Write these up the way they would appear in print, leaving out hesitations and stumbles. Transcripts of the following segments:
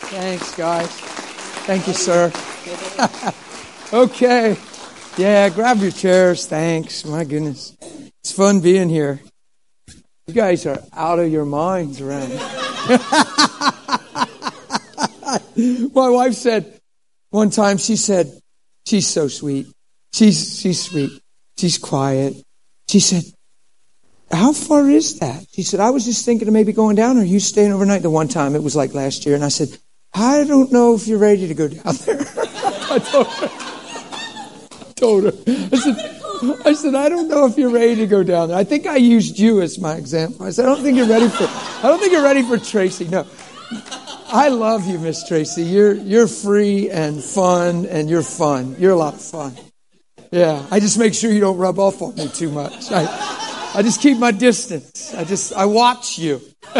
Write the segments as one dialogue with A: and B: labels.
A: Thanks, guys. Thank you, sir. Okay. Yeah, grab your chairs. Thanks. My goodness. It's fun being here. You guys are out of your minds around me. My wife said one time, she said, she's so sweet. She's sweet. She's quiet. She said, how far is that? She said, I was just thinking of maybe going down. Or are you staying overnight? The one time, it was like last year. And I said, I don't know if you're ready to go down there. I told her. I said, I don't know if you're ready to go down there. I think I used you as my example. I said, I don't think you're ready for Tracy. No. I love you, Miss Tracy. You're free and fun, and you're fun. You're a lot of fun. Yeah. I just make sure you don't rub off on me too much. I just keep my distance. I watch you.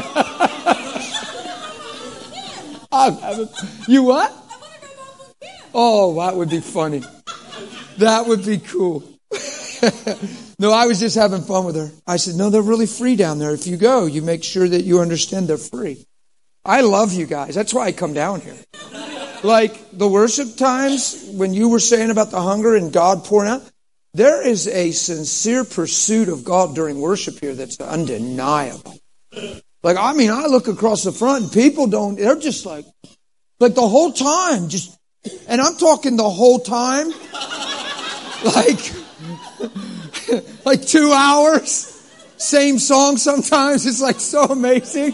A: You what? Oh, that would be funny. That would be cool. No, I was just having fun with her. I said, no, they're really free down there. If you go, you make sure that you understand they're free. I love you guys. That's why I come down here. Like the worship times when you were saying about the hunger and God pouring out, there is a sincere pursuit of God during worship here that's undeniable. Like, I mean, I look across the front and people they're just like the whole time, and I'm talking the whole time, like 2 hours, same song sometimes. It's like so amazing.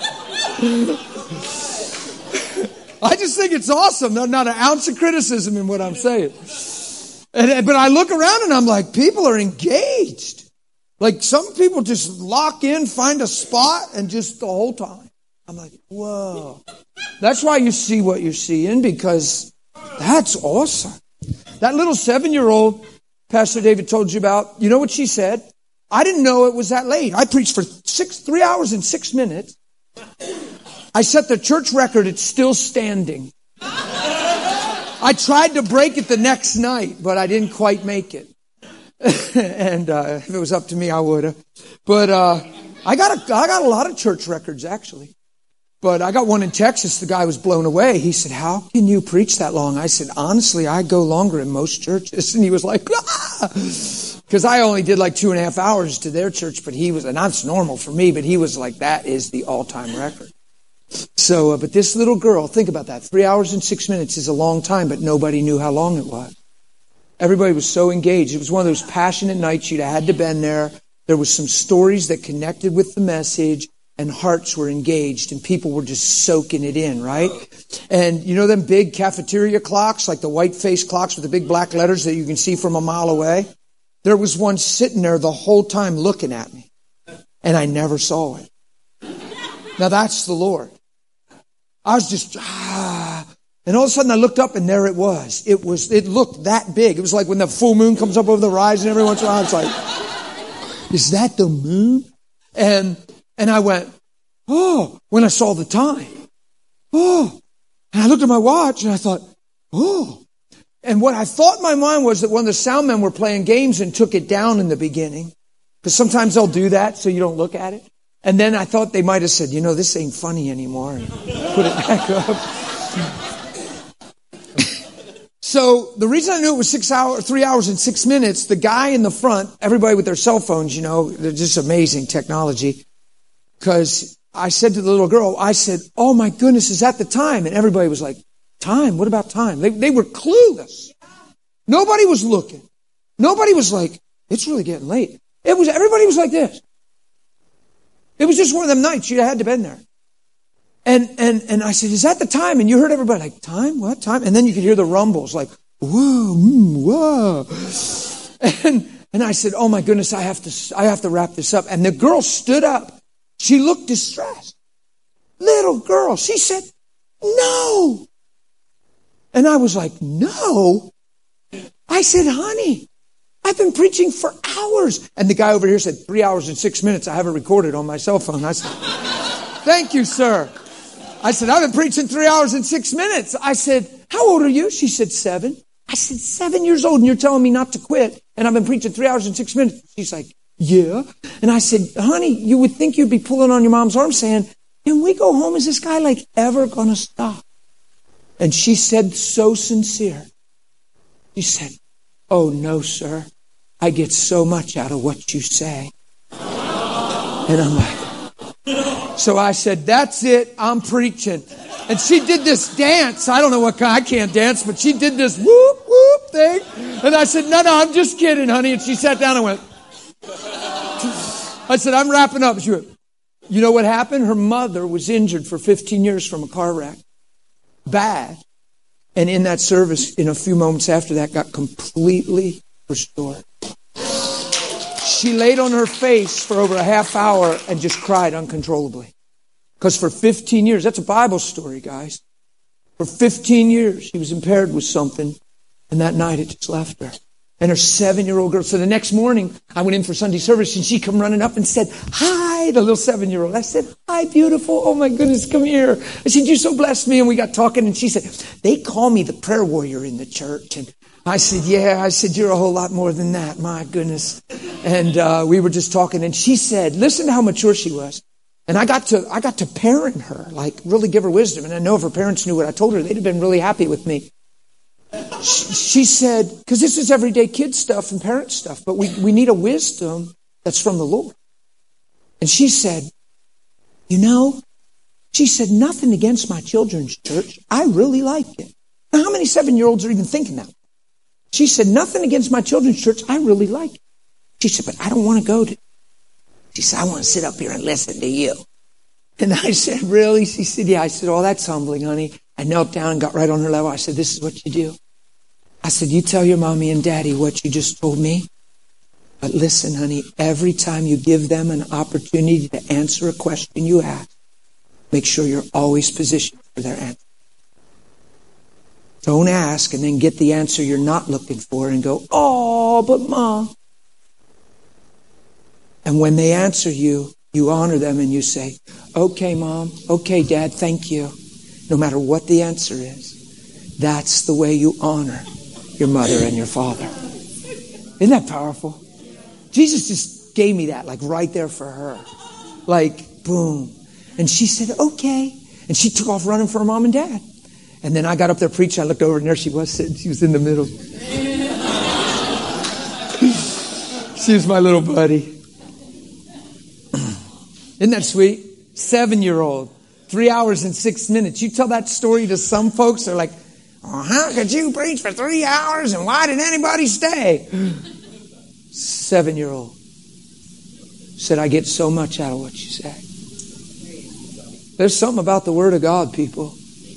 A: I just think it's awesome. Not an ounce of criticism in what I'm saying. But I look around and I'm like, people are engaged. Like some people just lock in, find a spot, and just the whole time. I'm like, whoa. That's why you see what you're seeing, because that's awesome. That little 7-year-old Pastor David told you about, you know what she said? I didn't know it was that late. I preached for 3 hours and 6 minutes. I set the church record. It's still standing. I tried to break it the next night, but I didn't quite make it. And if it was up to me, I would have. But I got a lot of church records, actually. But I got one in Texas. The guy was blown away. He said, how can you preach that long? I said, honestly, I go longer in most churches. And he was like, because I only did like 2.5 hours to their church. But he was, and that's normal for me, but he was like, that is the all-time record. So, but this little girl, think about that. 3 hours and 6 minutes is a long time, but nobody knew how long it was. Everybody was so engaged. It was one of those passionate nights. You'd had to been there. There was some stories that connected with the message, and hearts were engaged, and people were just soaking it in, right? And you know them big cafeteria clocks, like the white-faced clocks with the big black letters that you can see from a mile away? There was one sitting there the whole time looking at me, and I never saw it. Now that's the Lord. I was just, and all of a sudden I looked up and there it was. It looked that big. It was like when the full moon comes up over the horizon every once in a while. It's like, is that the moon? And I went, oh, when I saw the time. Oh, and I looked at my watch and I thought, oh. And what I thought in my mind was that one of the sound men were playing games and took it down in the beginning. Because sometimes they'll do that so you don't look at it. And then I thought they might have said, you know, this ain't funny anymore, and put it back up. So the reason I knew it was 3 hours and 6 minutes, the guy in the front, everybody with their cell phones, you know, they're just amazing technology. Because I said to the little girl, I said, oh my goodness, is that the time? And everybody was like, time? What about time? They were clueless. Nobody was looking. Nobody was like, it's really getting late. Everybody was like this. It was just one of them nights. You had to been there. And I said, is that the time? And you heard everybody like, time? What time? And then you could hear the rumbles like, whoa, whoa. And I said, oh my goodness, I have to wrap this up. And the girl stood up. She looked distressed. Little girl. She said, no. And I was like, no. I said, honey, I've been preaching for hours. And the guy over here said, 3 hours and 6 minutes. I have it recorded on my cell phone. I said, thank you, sir. I said, I've been preaching 3 hours and 6 minutes. I said, how old are you? She said, 7. I said, 7 years old, and you're telling me not to quit. And I've been preaching 3 hours and 6 minutes. She's like, yeah. And I said, honey, you would think you'd be pulling on your mom's arm saying, can we go home? Is this guy like ever going to stop? And she said, so sincere. She said, oh no, sir. I get so much out of what you say. And I'm like, so I said, that's it. I'm preaching. And she did this dance. I don't know what kind. I can't dance, but she did this whoop, whoop thing. And I said, no, I'm just kidding, honey. And she sat down and went. I said, I'm wrapping up. She went, you know what happened? Her mother was injured for 15 years from a car wreck. Bad. And in that service, in a few moments after that, got completely restored. She laid on her face for over a half hour and just cried uncontrollably. Because for 15 years, that's a Bible story, guys. For 15 years, she was impaired with something. And that night, it just left her. And her 7-year-old girl. So the next morning, I went in for Sunday service and she come running up and said, hi, the little 7-year-old. I said, hi, beautiful. Oh my goodness, come here. I said, you so blessed me. And we got talking and she said, they call me the prayer warrior in the church. And I said, yeah. I said, you're a whole lot more than that. My goodness. And we were just talking and she said, listen to how mature she was. And I got to parent her, like really give her wisdom. And I know if her parents knew what I told her, they'd have been really happy with me. She said, because this is everyday kid stuff and parent stuff, but we need a wisdom that's from the Lord. And she said, she said, nothing against my children's church. I really like it. Now, how many 7-year-olds are even thinking that? She said, nothing against my children's church. I really like it. She said, but I don't want to go to it. She said, I want to sit up here and listen to you. And I said, really? She said, yeah. I said, oh, that's humbling, honey. I knelt down and got right on her level. I said, this is what you do. I said, you tell your mommy and daddy what you just told me. But listen, honey, every time you give them an opportunity to answer a question you ask, make sure you're always positioned for their answer. Don't ask and then get the answer you're not looking for and go, oh, but Mom. And when they answer you, you honor them and you say, okay, Mom, okay, Dad, thank you. No matter what the answer is, that's the way you honor your mother and your father. Isn't that powerful? Jesus just gave me that, like right there for her. Like, boom. And she said, okay. And she took off running for her mom and dad. And then I got up there preaching. I looked over and there she was sitting. She was in the middle. She was my little buddy. Isn't that sweet? 7-year-old. 3 hours and 6 minutes. You tell that story to some folks, they're like, oh, how could you preach for 3 hours and why did anybody stay? 7-year-old said, I get so much out of what you say. There's something about the Word of God, people.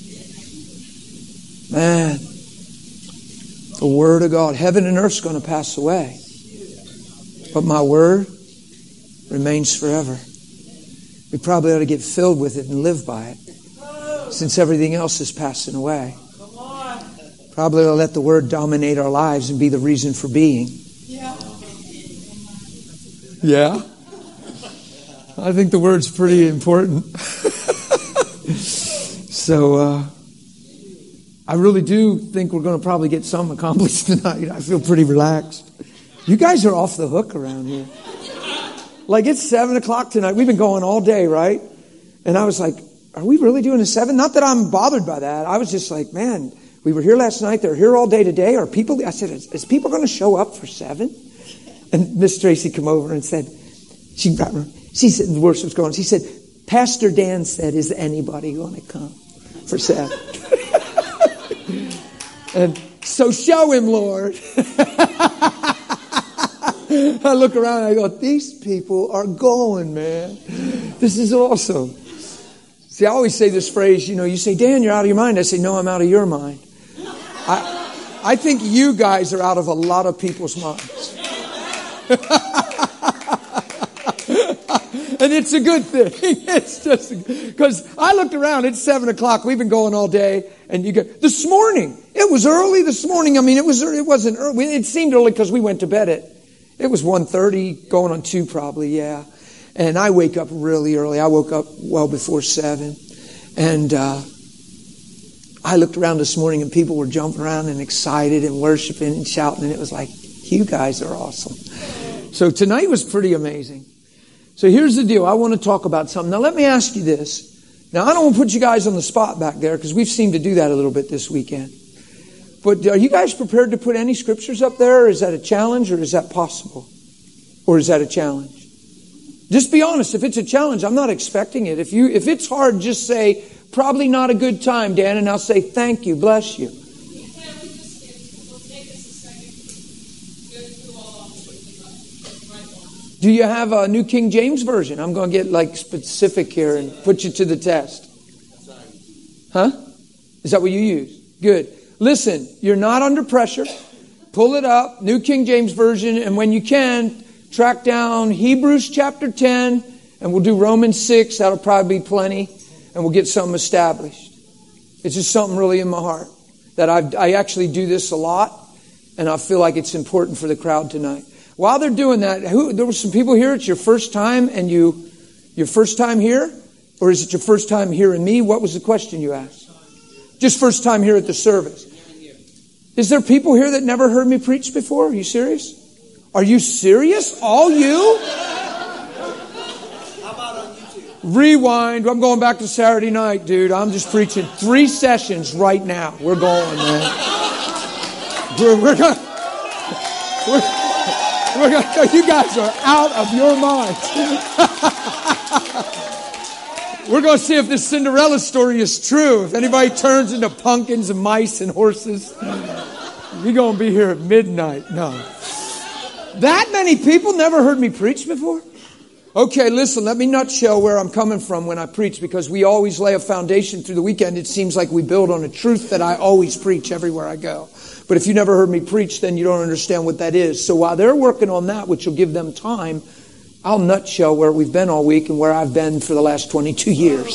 A: Man, the Word of God. Heaven and earth's going to pass away. But my Word remains forever. We probably ought to get filled with it and live by it. Since everything else is passing away. Probably ought to let the Word dominate our lives and be the reason for being. Yeah? I think the Word's pretty important. So, I really do think we're going to probably get something accomplished tonight. I feel pretty relaxed. You guys are off the hook around here. Like it's 7 o'clock tonight. We've been going all day, right? And I was like, are we really doing a 7? Not that I'm bothered by that. I was just like, man, we were here last night. They're here all day today. Are people, I said, is people going to show up for 7? And Miss Tracy come over and said, she said, the worship's going. She said, Pastor Dan said, is anybody going to come for 7? And so show him, Lord. I look around and I go, these people are going, man. This is awesome. See, I always say this phrase, you say, Dan, you're out of your mind. I say, no, I'm out of your mind. I think you guys are out of a lot of people's minds. And it's a good thing. It's just because I looked around. It's 7 o'clock. We've been going all day. And this morning, it was early this morning. I mean, it wasn't early. It seemed early because we went to bed it was 1:30, going on 2 probably, yeah. And I wake up really early. I woke up well before 7. And I looked around this morning and people were jumping around and excited and worshiping and shouting. And it was like, you guys are awesome. So tonight was pretty amazing. So here's the deal. I want to talk about something. Now let me ask you this. Now, I don't want to put you guys on the spot back there because we've seemed to do that a little bit this weekend. But are you guys prepared to put any scriptures up there? Or is that a challenge, or is that possible? Or is that a challenge? Just be honest. If it's a challenge, I'm not expecting it. If it's hard, just say, probably not a good time, Dan, and I'll say, thank you, bless you. Do you have a New King James Version? I'm going to get specific here and put you to the test. Huh? Is that what you use? Good. Listen, you're not under pressure. Pull it up, New King James Version, and when you can, track down Hebrews chapter 10, and we'll do Romans 6. That'll probably be plenty, and we'll get something established. It's just something really in my heart that I actually do this a lot, and I feel like it's important for the crowd tonight. While they're doing that, there were some people here. It's your first time, and your first time here, or is it your first time hearing me? What was the question you asked? Just first time here at the service. Is there people here that never heard me preach before? Are you serious? Are you serious? All you?
B: How about on YouTube?
A: Rewind. I'm going back to Saturday night, dude. I'm just preaching 3 sessions right now. We're going, man. We're going. You guys are out of your minds. We're going to see if this Cinderella story is true. If anybody turns into pumpkins and mice and horses, you're going to be here at midnight. No. That many people never heard me preach before? Okay, listen, let me nutshell where I'm coming from when I preach, because we always lay a foundation through the weekend. It seems like we build on a truth that I always preach everywhere I go. But if you never heard me preach, then you don't understand what that is. So while they're working on that, which will give them time, I'll nutshell where we've been all week and where I've been for the last 22 years.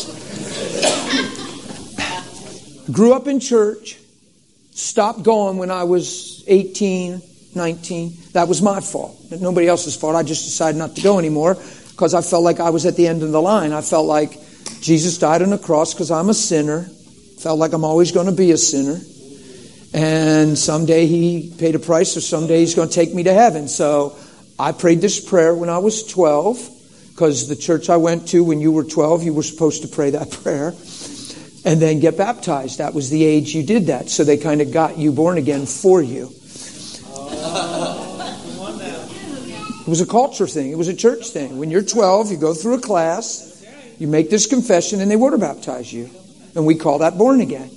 A: Grew up in church, stopped going when I was 18, 19. That was my fault. Nobody else's fault. I just decided not to go anymore because I felt like I was at the end of the line. I felt like Jesus died on the cross because I'm a sinner. Felt like I'm always going to be a sinner. And someday he paid a price, or someday he's going to take me to heaven. So I prayed this prayer when I was 12, because the church I went to when you were 12, you were supposed to pray that prayer and then get baptized. That was the age you did that. So they kind of got you born again for you. It was a culture thing. It was a church thing. When you're 12, you go through a class, you make this confession, and they water baptize you. And we call that born again.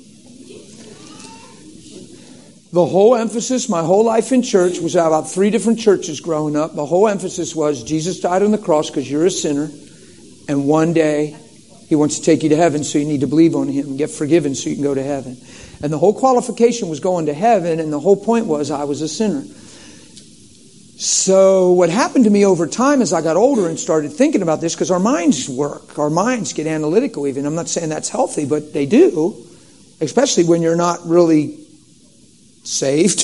A: The whole emphasis, my whole life in church, was about 3 different churches growing up. The whole emphasis was Jesus died on the cross because you're a sinner. And one day he wants to take you to heaven, so you need to believe on him and get forgiven so you can go to heaven. And the whole qualification was going to heaven, and the whole point was I was a sinner. So what happened to me over time as I got older and started thinking about this, because our minds work. Our minds get analytical even. I'm not saying that's healthy, but they do. Especially when you're not really saved.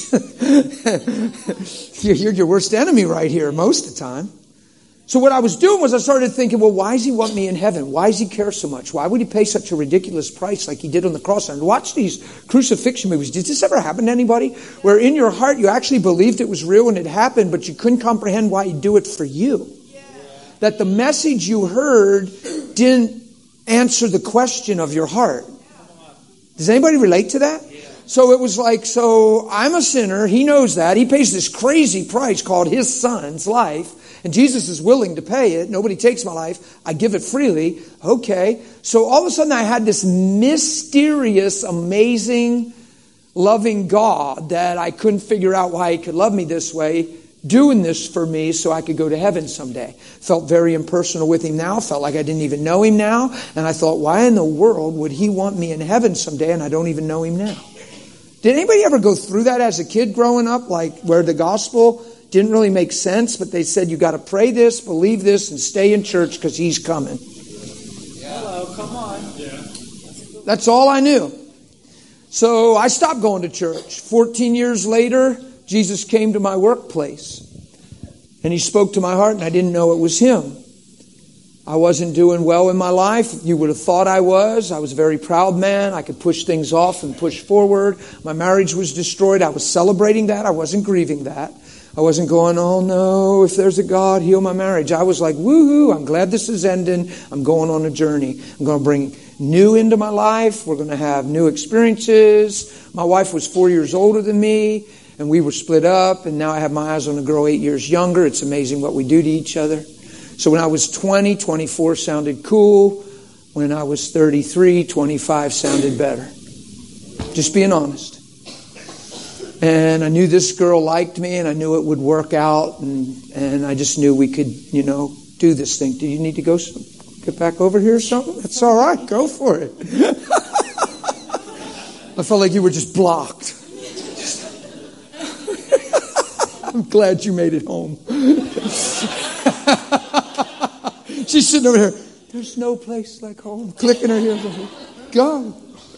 A: You're your worst enemy right here most of the time. So what I was doing was I started thinking, well, why does he want me in heaven? Why does he care so much? Why would he pay such a ridiculous price like he did on the cross? And watch these crucifixion movies. Did this ever happen to anybody? Where in your heart you actually believed it was real and it happened, but you couldn't comprehend why he'd do it for you. Yeah. That the message you heard didn't answer the question of your heart. Does anybody relate to that? So it was like, so I'm a sinner. He knows that. He pays this crazy price called his son's life. And Jesus is willing to pay it. Nobody takes my life. I give it freely. Okay. So all of a sudden I had this mysterious, amazing, loving God that I couldn't figure out why he could love me this way, doing this for me so I could go to heaven someday. Felt very impersonal with him now. Felt like I didn't even know him now. And I thought, why in the world would he want me in heaven someday and I don't even know him now? Did anybody ever go through that as a kid growing up, like where the gospel didn't really make sense, but they said you got to pray this, believe this, and stay in church because he's coming?
B: Yeah. Hello, come on. Yeah.
A: That's all I knew. So I stopped going to church. 14 years later, Jesus came to my workplace, and he spoke to my heart, and I didn't know it was him. I wasn't doing well in my life. You would have thought I was. I was a very proud man. I could push things off and push forward. My marriage was destroyed. I was celebrating that. I wasn't grieving that. I wasn't going, oh no, if there's a God, heal my marriage. I was like, woohoo, I'm glad this is ending. I'm going on a journey. I'm going to bring new into my life. We're going to have new experiences. My wife was 4 years older than me, and we were split up, and now I have my eyes on a girl 8 years younger. It's amazing what we do to each other. So when I was 20, 24 sounded cool. When I was 33, 25 sounded better. Just being honest. And I knew this girl liked me, and I knew it would work out, and I just knew we could, do this thing. Do you need to go get back over here or something? That's all right. Go for it. I felt like you were just blocked. I'm glad you made it home. She's sitting over here. There's no place like home. Clicking her heels. Go.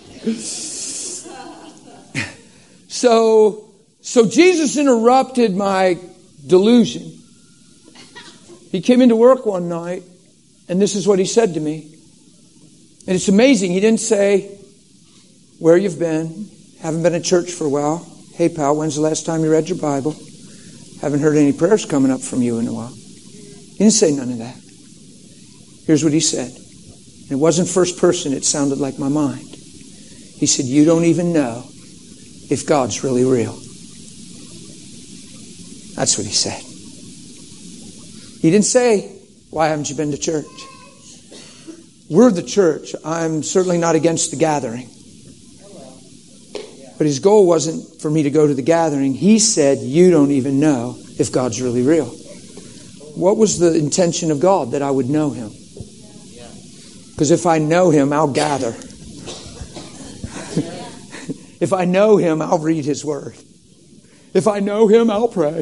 A: So Jesus interrupted my delusion. He came into work one night, and this is what he said to me. And it's amazing. He didn't say where you've been. Haven't been at church for a while. Hey, pal, when's the last time you read your Bible? Haven't heard any prayers coming up from you in a while. He didn't say none of that. Here's what he said. And it wasn't first person. It sounded like my mind. He said, you don't even know if God's really real. That's what he said. He didn't say, why haven't you been to church? We're the church. I'm certainly not against the gathering. But his goal wasn't for me to go to the gathering. He said, you don't even know if God's really real. What was the intention of God? That I would know him. Because if I know him, I'll gather. If I know him, I'll read his word. If I know him, I'll pray.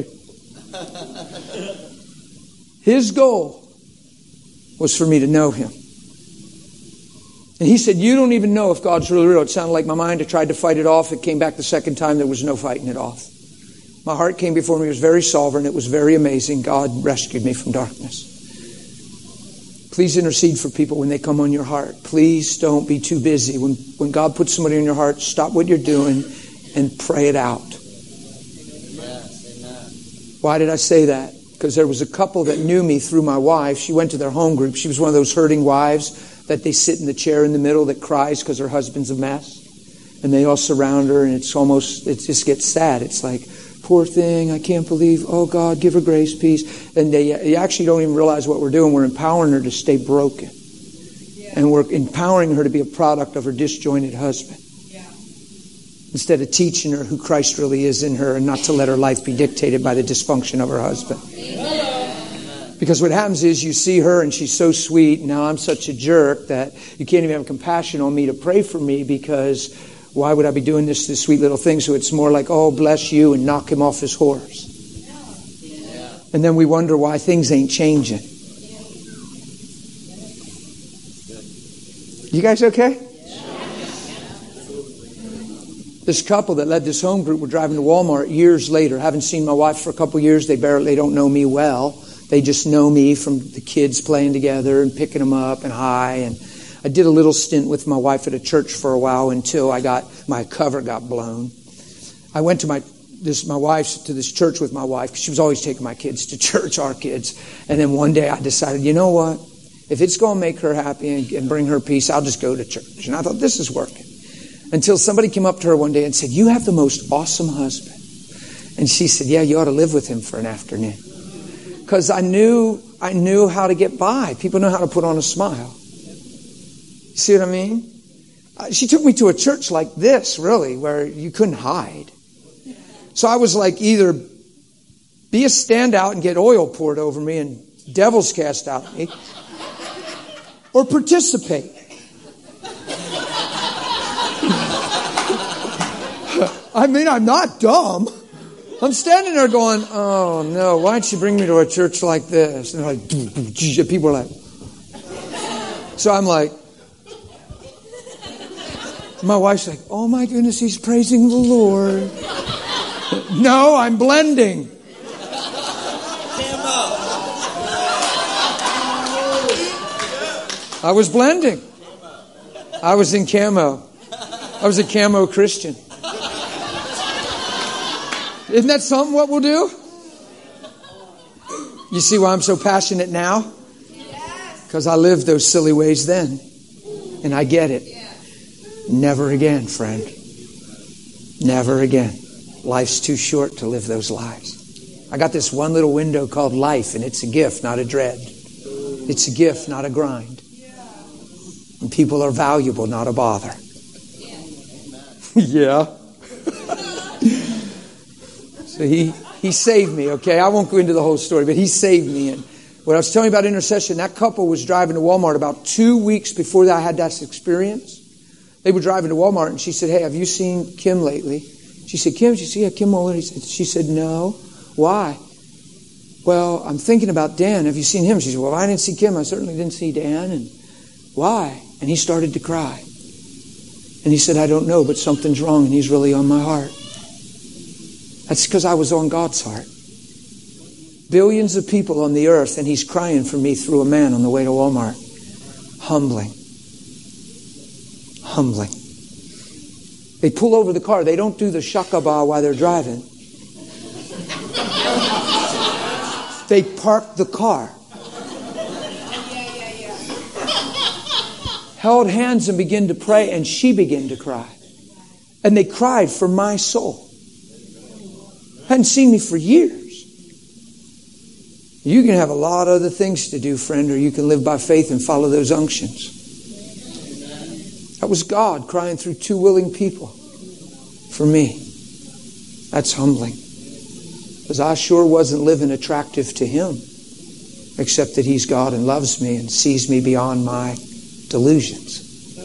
A: His goal was for me to know him. And he said, you don't even know if God's really real. It sounded like my mind. I tried to fight it off. It came back the second time. There was no fighting it off. My heart came before me. It was very sovereign. It was very amazing. God rescued me from darkness. Please intercede for people when they come on your heart. Please don't be too busy. When God puts somebody on your heart, stop what you're doing and pray it out. Yes, amen. Why did I say that? Because there was a couple that knew me through my wife. She went to their home group. She was one of those hurting wives that they sit in the chair in the middle that cries because her husband's a mess. And they all surround her, and it just gets sad. It's like, poor thing, I can't believe, oh God, give her grace, peace. And they actually don't even realize what we're doing. We're empowering her to stay broken. Yeah. And we're empowering her to be a product of her disjointed husband. Yeah. Instead of teaching her who Christ really is in her and not to let her life be dictated by the dysfunction of her husband. Because what happens is you see her and she's so sweet. Now I'm such a jerk that you can't even have compassion on me to pray for me, because why would I be doing this sweet little thing? So it's more like, oh, bless you, and knock him off his horse. Yeah. And then we wonder why things ain't changing. You guys okay? This couple that led this home group were driving to Walmart years later. Haven't seen my wife for a couple of years. They don't know me well. They just know me from the kids playing together and picking them up and hi. And I did a little stint with my wife at a church for a while until my cover got blown. I went to this church with my wife, because she was always taking my kids to church, our kids. And then one day I decided, you know what? If it's going to make her happy and bring her peace, I'll just go to church. And I thought, this is working. Until somebody came up to her one day and said, you have the most awesome husband. And she said, yeah, you ought to live with him for an afternoon. Because I knew how to get by. People know how to put on a smile. See what I mean? She took me to a church like this, really, where you couldn't hide. So I was like, either be a standout and get oil poured over me and devils cast out of me, or participate. I mean, I'm not dumb. I'm standing there going, oh no, why'd she bring me to a church like this? And they're like, people are like, so I'm like, my wife's like, oh my goodness, he's praising the Lord. No, I'm blending. I was blending. I was in camo. I was a camo Christian. Isn't that something what we'll do? You see why I'm so passionate now? Because I lived those silly ways then. And I get it. Never again, friend. Never again. Life's too short to live those lives. I got this one little window called life, and it's a gift, not a dread. It's a gift, not a grind. And people are valuable, not a bother. Yeah. So he saved me, okay? I won't go into the whole story, but he saved me. And what I was telling you about intercession, that couple was driving to Walmart about 2 weeks before I had that experience. They were driving to Walmart, and she said, hey, have you seen Kim lately? She said, Kim? She said, yeah, Kim Muller. She said, no. Why? Well, I'm thinking about Dan. Have you seen him? She said, well, I didn't see Kim. I certainly didn't see Dan. And why? And he started to cry. And he said, I don't know, but something's wrong, and he's really on my heart. That's because I was on God's heart. Billions of people on the earth, and he's crying for me through a man on the way to Walmart. Humbling. Humbling. They pull over the car. They don't do the shakaba while they're driving. They park the car. Held hands and began to pray, and she began to cry. And they cried for my soul. Hadn't seen me for years. You can have a lot of other things to do, friend, or you can live by faith and follow those unctions. That was God crying through two willing people for me. That's humbling. Because I sure wasn't living attractive to Him, except that He's God and loves me and sees me beyond my delusions.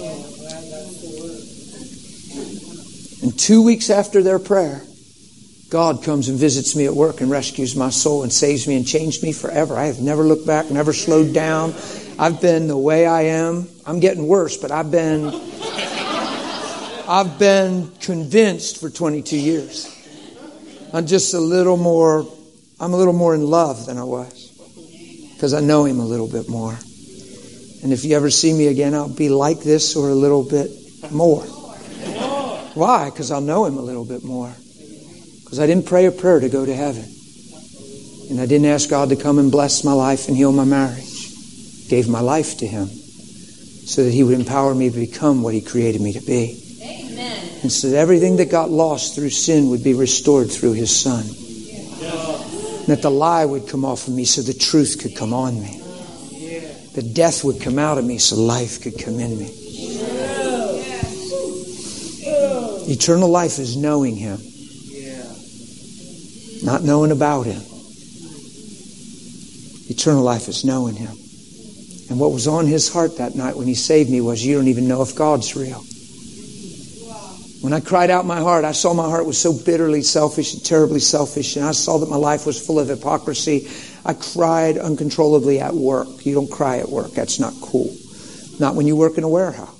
A: And 2 weeks after their prayer, God comes and visits me at work and rescues my soul and saves me and changed me forever. I have never looked back, never slowed down. I've been the way I am. I'm getting worse, but I've been convinced for 22 years. I'm a little more in love than I was. Because I know Him a little bit more. And if you ever see me again, I'll be like this or a little bit more. Why? Because I'll know Him a little bit more. Because I didn't pray a prayer to go to heaven. And I didn't ask God to come and bless my life and heal my marriage. Gave my life to Him so that He would empower me to become what He created me to be. Amen. And so that everything that got lost through sin would be restored through His Son. And that the lie would come off of me so the truth could come on me. That death would come out of me so life could come in me. Eternal life is knowing Him. Not knowing about Him. Eternal life is knowing Him. And what was on His heart that night when He saved me was, you don't even know if God's real. When I cried out my heart, I saw my heart was so bitterly selfish and terribly selfish, and I saw that my life was full of hypocrisy. I cried uncontrollably at work. You don't cry at work. That's not cool. Not when you work in a warehouse.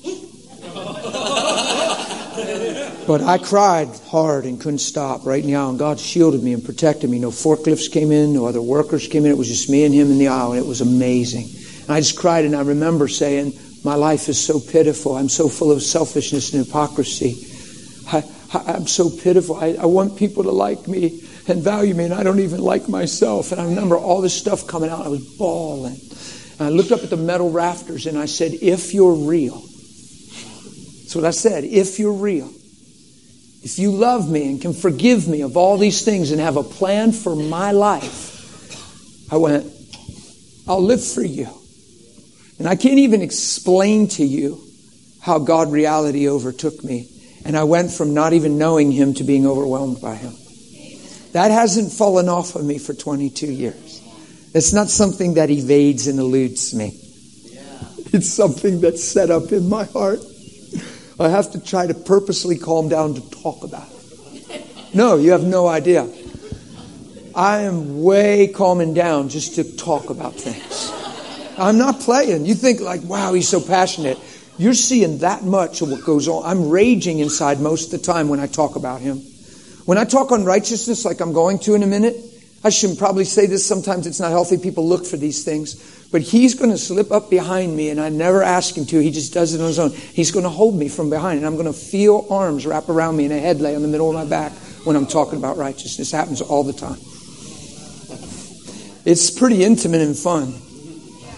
A: But I cried hard and couldn't stop right in the aisle. And God shielded me and protected me. No forklifts came in. No other workers came in. It was just me and Him in the aisle. And it was amazing. And I just cried, and I remember saying, my life is so pitiful. I'm so full of selfishness and hypocrisy. I'm so pitiful. I want people to like me and value me, and I don't even like myself. And I remember all this stuff coming out. I was bawling. And I looked up at the metal rafters, and I said, if you're real. That's what I said. If you're real. If you love me and can forgive me of all these things and have a plan for my life, I went, I'll live for you. And I can't even explain to you how God reality overtook me. And I went from not even knowing Him to being overwhelmed by Him. That hasn't fallen off of me for 22 years. It's not something that evades and eludes me. It's something that's set up in my heart. I have to try to purposely calm down to talk about it. No, you have no idea. I am way calming down just to talk about things. I'm not playing. You think like, wow, he's so passionate. You're seeing that much of what goes on. I'm raging inside most of the time when I talk about Him. When I talk on righteousness like I'm going to in a minute, I should probably say this, sometimes it's not healthy. People look for these things. But He's going to slip up behind me, and I never ask Him to. He just does it on His own. He's going to hold me from behind, and I'm going to feel arms wrap around me and a head lay on the middle of my back when I'm talking about righteousness. It happens all the time. It's pretty intimate and fun.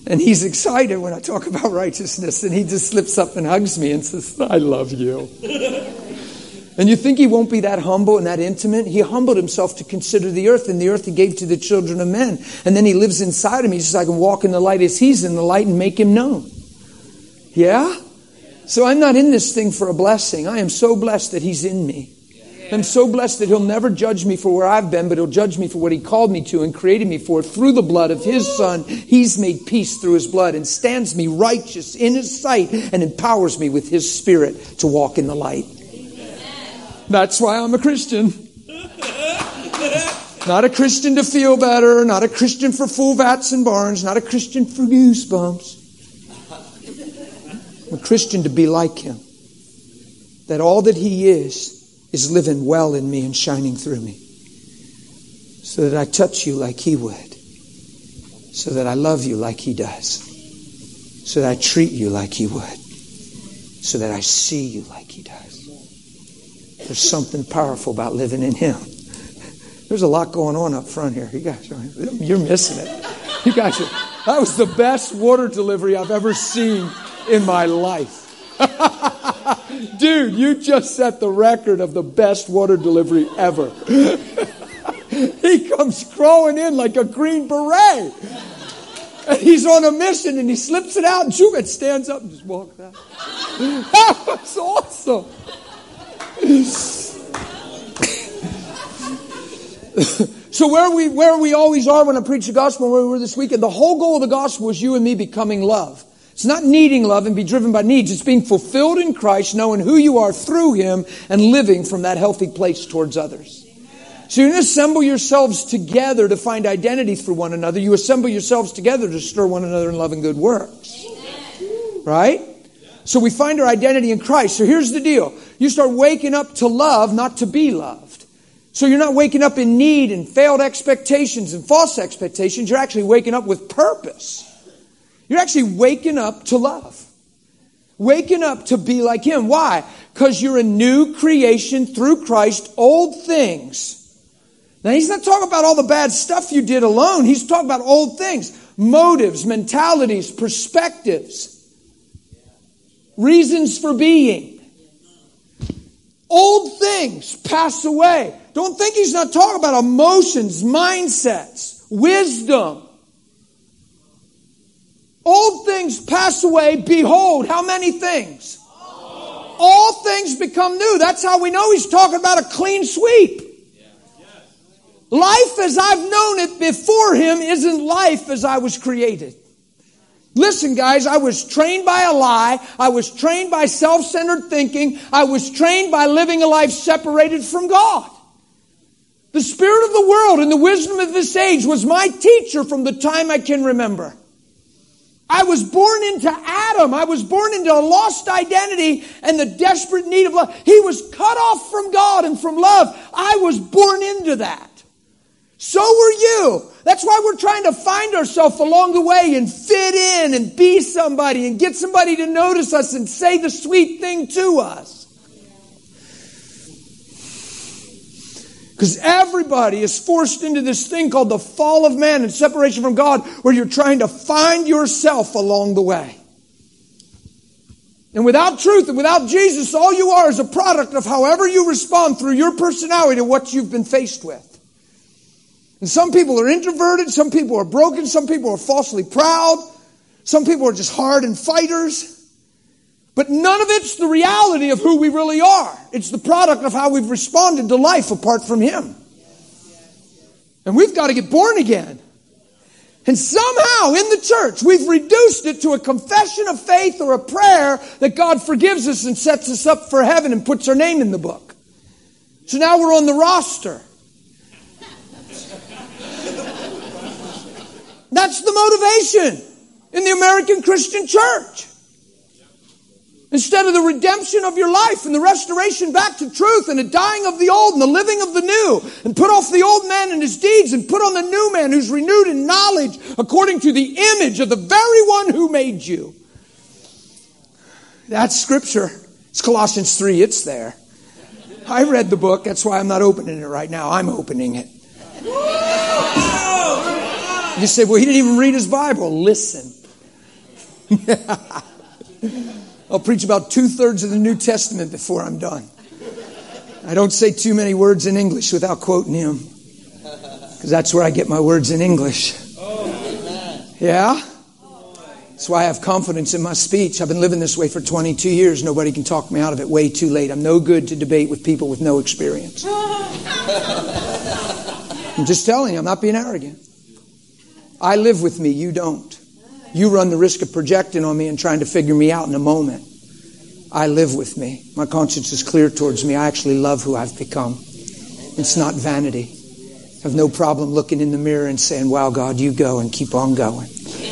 A: And he's excited when I talk about righteousness. And he just slips up and hugs me and says, I love you. And you think he won't be that humble and that intimate? He humbled himself to consider the earth, and the earth he gave to the children of men. And then he lives inside of me so I can walk in the light as he's in the light and make him known. Yeah? So I'm not in this thing for a blessing. I am so blessed that he's in me. I'm so blessed that he'll never judge me for where I've been, but he'll judge me for what he called me to and created me for. Through the blood of his son, he's made peace through his blood and stands me righteous in his sight and empowers me with his spirit to walk in the light. That's why I'm a Christian. Not a Christian to feel better, not a Christian for full vats and barns, not a Christian for goosebumps. I'm a Christian to be like him. That all that he is living well in me and shining through me. So that I touch you like he would. So that I love you like he does. So that I treat you like he would. So that I see you like he does. There's something powerful about living in him. There's a lot going on up front here. You guys, you're missing it. You guys, that was the best water delivery I've ever seen in my life. Dude, you just set the record of the best water delivery ever. He comes crawling in like a Green Beret. And he's on a mission and he slips it out and shoot, it stands up and just walks out. That was awesome. So where we always are when I preach the gospel, where we were this weekend, the whole goal of the gospel is you and me becoming love. It's not needing love and be driven by needs. It's being fulfilled in Christ, knowing who you are through him and living from that healthy place towards others. So you don't assemble yourselves together to find identity through one another. You assemble yourselves together to stir one another in love and good works. Right? So we find our identity in Christ. So here's the deal. You start waking up to love, not to be loved. So you're not waking up in need and failed expectations and false expectations. You're actually waking up with purpose. You're actually waking up to love. Waking up to be like him. Why? Because you're a new creation through Christ. Old things. Now, he's not talking about all the bad stuff you did alone. He's talking about old things. Motives, mentalities, perspectives. Reasons for being. Old things pass away. Don't think he's not talking about emotions, mindsets, wisdom. Old things pass away. Behold, how many things? All things become new. That's how we know he's talking about a clean sweep. Life as I've known it before him isn't life as I was created. Listen, guys, I was trained by a lie. I was trained by self-centered thinking. I was trained by living a life separated from God. The spirit of the world and the wisdom of this age was my teacher from the time I can remember. I was born into Adam. I was born into a lost identity and the desperate need of love. He was cut off from God and from love. I was born into that. So were you. That's why we're trying to find ourselves along the way and fit in and be somebody and get somebody to notice us and say the sweet thing to us. Because everybody is forced into this thing called the fall of man and separation from God, where you're trying to find yourself along the way. And without truth and without Jesus, all you are is a product of however you respond through your personality to what you've been faced with. And some people are introverted, some people are broken, some people are falsely proud, some people are just hardened fighters. But none of it's the reality of who we really are. It's the product of how we've responded to life apart from him. And we've got to get born again. And somehow in the church, we've reduced it to a confession of faith or a prayer that God forgives us and sets us up for heaven and puts our name in the book. So now we're on the roster. That's the motivation in the American Christian church. Instead of the redemption of your life and the restoration back to truth and the dying of the old and the living of the new, and put off the old man and his deeds and put on the new man who's renewed in knowledge according to the image of the very one who made you. That's scripture. It's Colossians 3. It's there. I read the book. That's why I'm not opening it right now. I'm opening it. You say, well, he didn't even read his Bible. Listen. I'll preach about 2/3 of the New Testament before I'm done. I don't say too many words in English without quoting him, because that's where I get my words in English. Yeah? That's why I have confidence in my speech. I've been living this way for 22 years. Nobody can talk me out of it way too late. I'm no good to debate with people with no experience. I'm just telling you, I'm not being arrogant. I live with me, you don't. You run the risk of projecting on me and trying to figure me out in a moment. I live with me. My conscience is clear towards me. I actually love who I've become. It's not vanity. I have no problem looking in the mirror and saying, wow, God, you go and keep on going.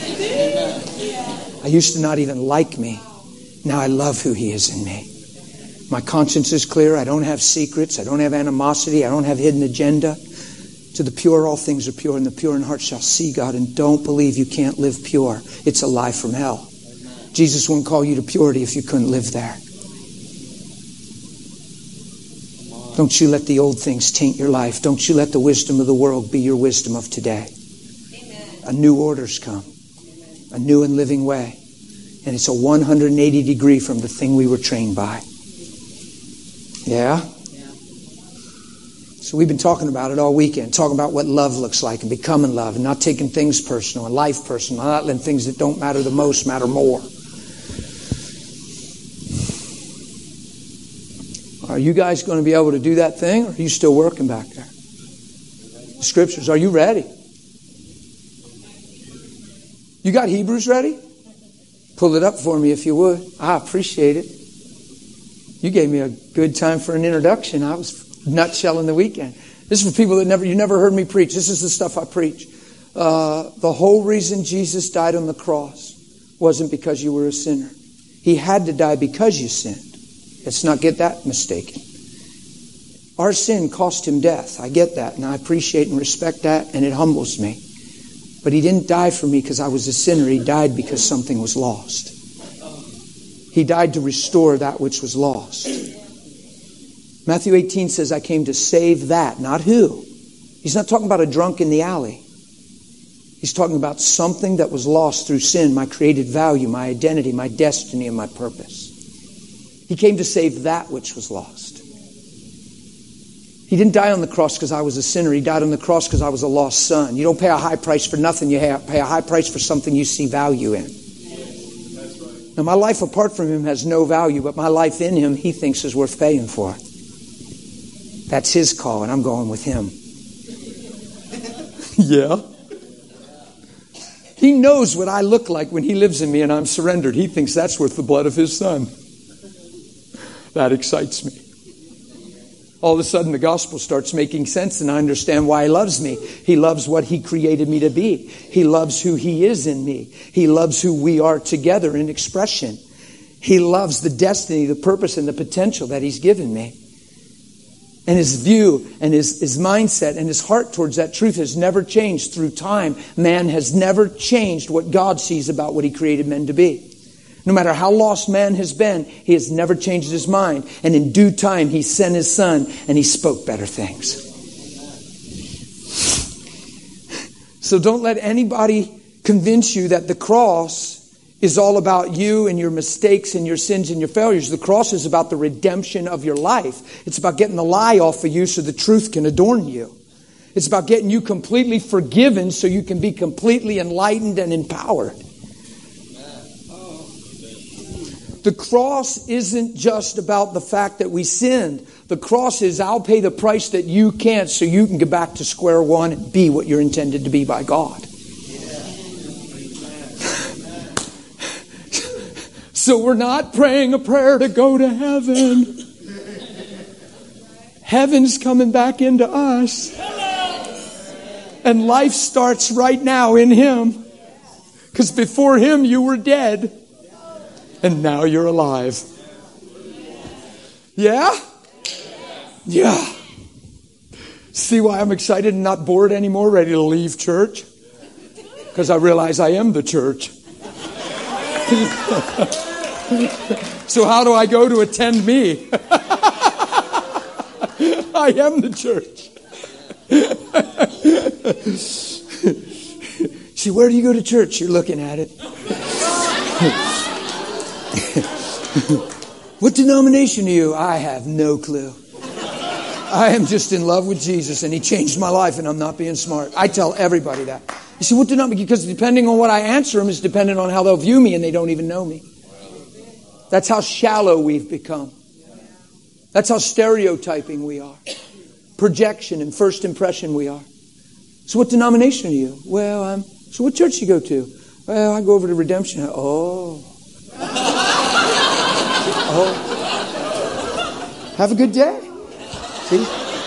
A: I used to not even like me. Now I love who He is in me. My conscience is clear. I don't have secrets. I don't have animosity. I don't have hidden agenda. To the pure, all things are pure, and the pure in heart shall see God. And don't believe you can't live pure. It's a lie from hell. Jesus wouldn't call you to purity if you couldn't live there. Don't you let the old things taint your life. Don't you let the wisdom of the world be your wisdom of today. A new order's come. A new and living way. And it's a 180 degree from the thing we were trained by. Yeah? So we've been talking about it all weekend. Talking about what love looks like and becoming love and not taking things personal and life personal. Not letting things that don't matter the most matter more. Are you guys going to be able to do that thing, or are you still working back there? The scriptures, are you ready? You got Hebrews ready? Pull it up for me if you would. I appreciate it. You gave me a good time for an introduction. I was nutshelling the weekend. This is for people that you never heard me preach. This is the stuff I preach. The whole reason Jesus died on the cross wasn't because you were a sinner. He had to die because you sinned. Let's not get that mistaken. Our sin cost Him death. I get that, and I appreciate and respect that, and it humbles me. But He didn't die for me because I was a sinner. He died because something was lost. He died to restore that which was lost. Matthew 18 says, I came to save that, not who. He's not talking about a drunk in the alley. He's talking about something that was lost through sin, my created value, my identity, my destiny, and my purpose. He came to save that which was lost. He didn't die on the cross because I was a sinner. He died on the cross because I was a lost son. You don't pay a high price for nothing. You pay a high price for something you see value in. That's right. Now, my life apart from Him has no value, but my life in Him, He thinks is worth paying for. That's His call, and I'm going with Him. Yeah. He knows what I look like when He lives in me and I'm surrendered. He thinks that's worth the blood of His Son. That excites me. All of a sudden the gospel starts making sense and I understand why He loves me. He loves what He created me to be. He loves who He is in me. He loves who we are together in expression. He loves the destiny, the purpose, and the potential that He's given me. And His view and his mindset and His heart towards that truth has never changed through time. Man has never changed what God sees about what He created men to be. No matter how lost man has been, He has never changed His mind. And in due time, He sent His Son and He spoke better things. So don't let anybody convince you that the cross is all about you and your mistakes and your sins and your failures. The cross is about the redemption of your life. It's about getting the lie off of you so the truth can adorn you. It's about getting you completely forgiven so you can be completely enlightened and empowered. The cross isn't just about the fact that we sinned. The cross is, I'll pay the price that you can't so you can get back to square one and be what you're intended to be by God. So we're not praying a prayer to go to heaven. Heaven's coming back into us. And life starts right now in Him. Because before Him you were dead. And now you're alive. Yeah? Yeah. See why I'm excited and not bored anymore, ready to leave church? Because I realize I am the church. So how do I go to attend me? I am the church. See, where do you go to church? You're looking at it. What denomination are you? I have no clue. I am just in love with Jesus, and He changed my life, and I'm not being smart. I tell everybody that. You see, what denomination? Because depending on what I answer them is dependent on how they'll view me, and they don't even know me. That's how shallow we've become. That's how stereotyping we are. Projection and first impression we are. So what denomination are you? Well, so what church do you go to? Well, I go over to Redemption. Oh. Have a good day. See?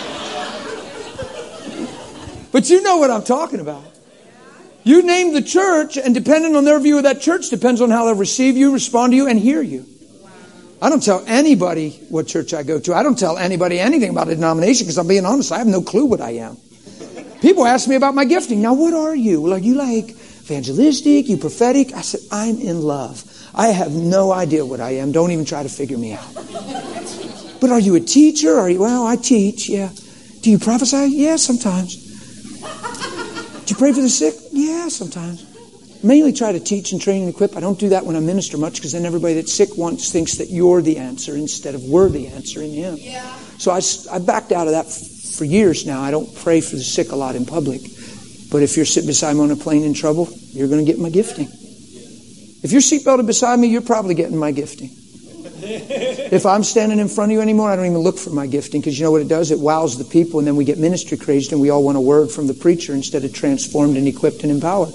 A: But you know what I'm talking about. You name the church, and depending on their view of that church depends on how they'll receive you, respond to you, and hear you. I don't tell anybody what church I go to. I don't tell anybody anything about a denomination because I'm being honest. I have no clue what I am. People ask me about my gifting. Now, what are you? Are you like evangelistic? You prophetic? I said, I'm in love. I have no idea what I am. Don't even try to figure me out. But are you a teacher? Well, I teach, yeah. Do you prophesy? Yeah, sometimes. Do you pray for the sick? Yeah, sometimes. Mainly try to teach and train and equip. I don't do that when I minister much because then everybody that's sick thinks that you're the answer instead of we're the answer in Him. Yeah. So I backed out of that for years now. I don't pray for the sick a lot in public. But if you're sitting beside me on a plane in trouble, you're going to get my gifting. If you're seatbelted beside me, you're probably getting my gifting. If I'm standing in front of you anymore, I don't even look for my gifting because you know what it does? It wows the people and then we get ministry crazed and we all want a word from the preacher instead of transformed and equipped and empowered.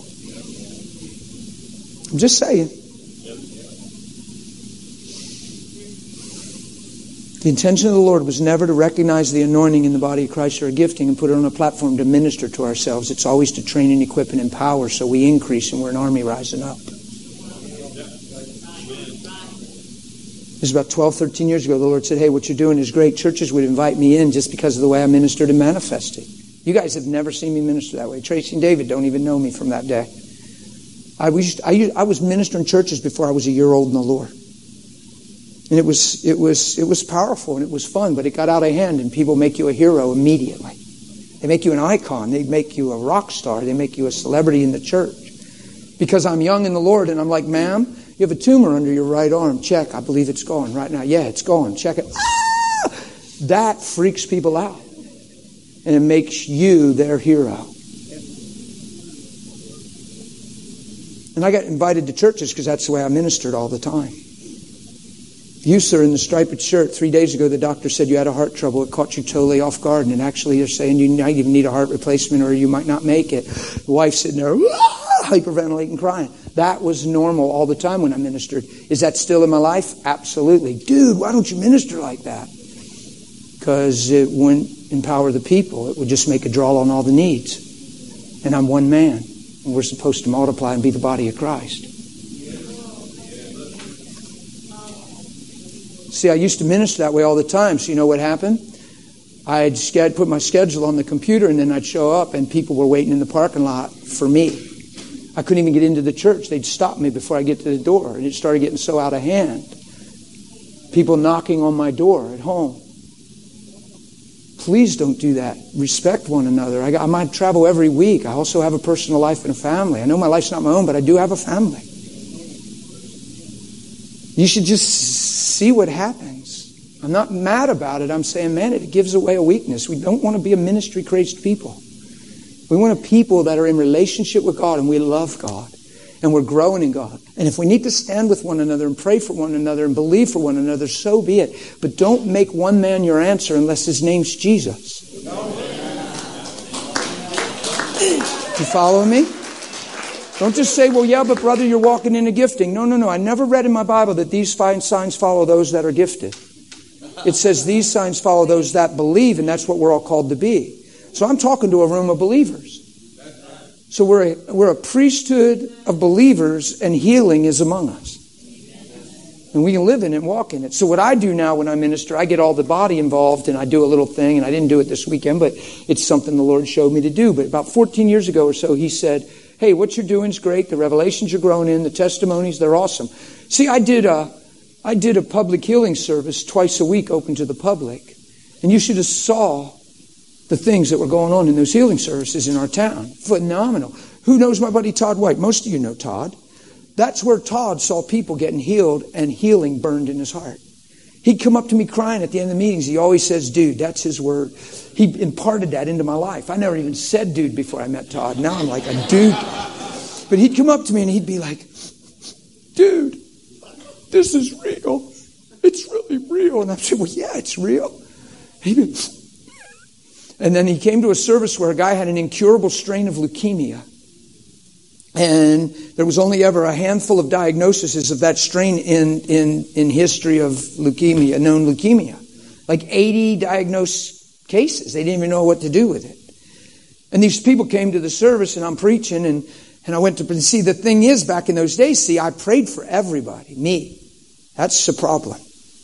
A: I'm just saying. The intention of the Lord was never to recognize the anointing in the body of Christ or a gifting and put it on a platform to minister to ourselves. It's always to train and equip and empower so we increase and we're an army rising up. It was about 12, 13 years ago. The Lord said, hey, what you're doing is great. Churches would invite me in just because of the way I ministered and manifested. You guys have never seen me minister that way. Tracy and David don't even know me from that day. I was ministering churches before I was a year old in the Lord. And it was powerful and it was fun, but it got out of hand and people make you a hero immediately. They make you an icon. They make you a rock star. They make you a celebrity in the church. Because I'm young in the Lord and I'm like, ma'am, you have a tumor under your right arm. Check. I believe it's gone right now. Yeah, it's gone. Check it. Ah! That freaks people out. And it makes you their hero. And I got invited to churches because that's the way I ministered all the time. You, sir, in the striped shirt, 3 days ago, the doctor said you had a heart trouble. It caught you totally off guard. And actually, they're saying you might even need a heart replacement or you might not make it. The wife's sitting there, hyperventilating, crying. That was normal all the time when I ministered. Is that still in my life? Absolutely. Dude, why don't you minister like that? Because it wouldn't empower the people. It would just make a draw on all the needs. And I'm one man. And we're supposed to multiply and be the body of Christ. See, I used to minister that way all the time. So you know what happened? I'd put my schedule on the computer and then I'd show up and people were waiting in the parking lot for me. I couldn't even get into the church. They'd stop me before I get to the door. And it started getting so out of hand. People knocking on my door at home. Please don't do that. Respect one another. I might travel every week. I also have a personal life and a family. I know my life's not my own, but I do have a family. You should just see what happens. I'm not mad about it. I'm saying, man, it gives away a weakness. We don't want to be a ministry-crazed people. We want a people that are in relationship with God and we love God and we're growing in God. And if we need to stand with one another and pray for one another and believe for one another, so be it. But don't make one man your answer unless his name's Jesus. You following me? Don't just say, well, yeah, but brother, you're walking in a gifting. No. I never read in my Bible that these 5 signs follow those that are gifted. It says these signs follow those that believe, and that's what we're all called to be. So I'm talking to a room of believers. So we're a priesthood of believers, and healing is among us. And we can live in it and walk in it. So what I do now when I minister, I get all the body involved, and I do a little thing, and I didn't do it this weekend, but it's something the Lord showed me to do. But about 14 years ago or so, He said, hey, what you're doing is great. The revelations you're growing in, the testimonies, they're awesome. See, I did a public healing service twice a week open to the public. And you should have saw the things that were going on in those healing services in our town. Phenomenal. Who knows my buddy Todd White? Most of you know Todd. That's where Todd saw people getting healed and healing burned in his heart. He'd come up to me crying at the end of the meetings. He always says, dude, that's his word. He imparted that into my life. I never even said dude before I met Todd. Now I'm like a dude. But he'd come up to me and he'd be like, dude, this is real. It's really real. And I said, well, yeah, it's real. And then he came to a service where a guy had an incurable strain of leukemia. And there was only ever a handful of diagnoses of that strain in history of leukemia, known leukemia. Like 80 diagnosed cases. They didn't even know what to do with it. And these people came to the service and I'm preaching and I went to see. The thing is, back in those days, I prayed for everybody. Me. That's the problem.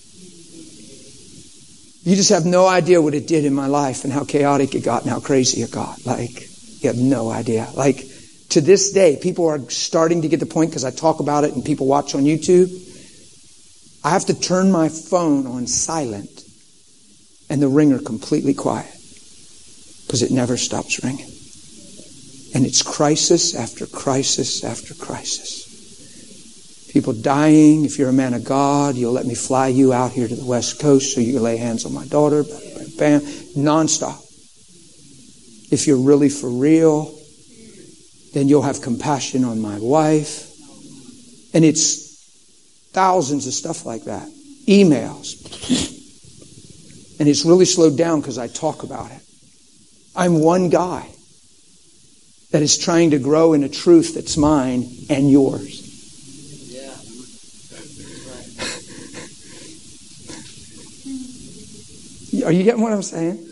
A: You just have no idea what it did in my life and how chaotic it got and how crazy it got. You have no idea. To this day, people are starting to get the point because I talk about it and people watch on YouTube. I have to turn my phone on silent and the ringer completely quiet because it never stops ringing. And it's crisis after crisis after crisis. People dying. If you're a man of God, you'll let me fly you out here to the West Coast so you can lay hands on my daughter. Bam, bam, bam. Nonstop. If you're really for real, then you'll have compassion on my wife. And it's thousands of stuff like that. Emails. And it's really slowed down because I talk about it. I'm one guy that is trying to grow in a truth that's mine and yours. Yeah. Are you getting what I'm saying?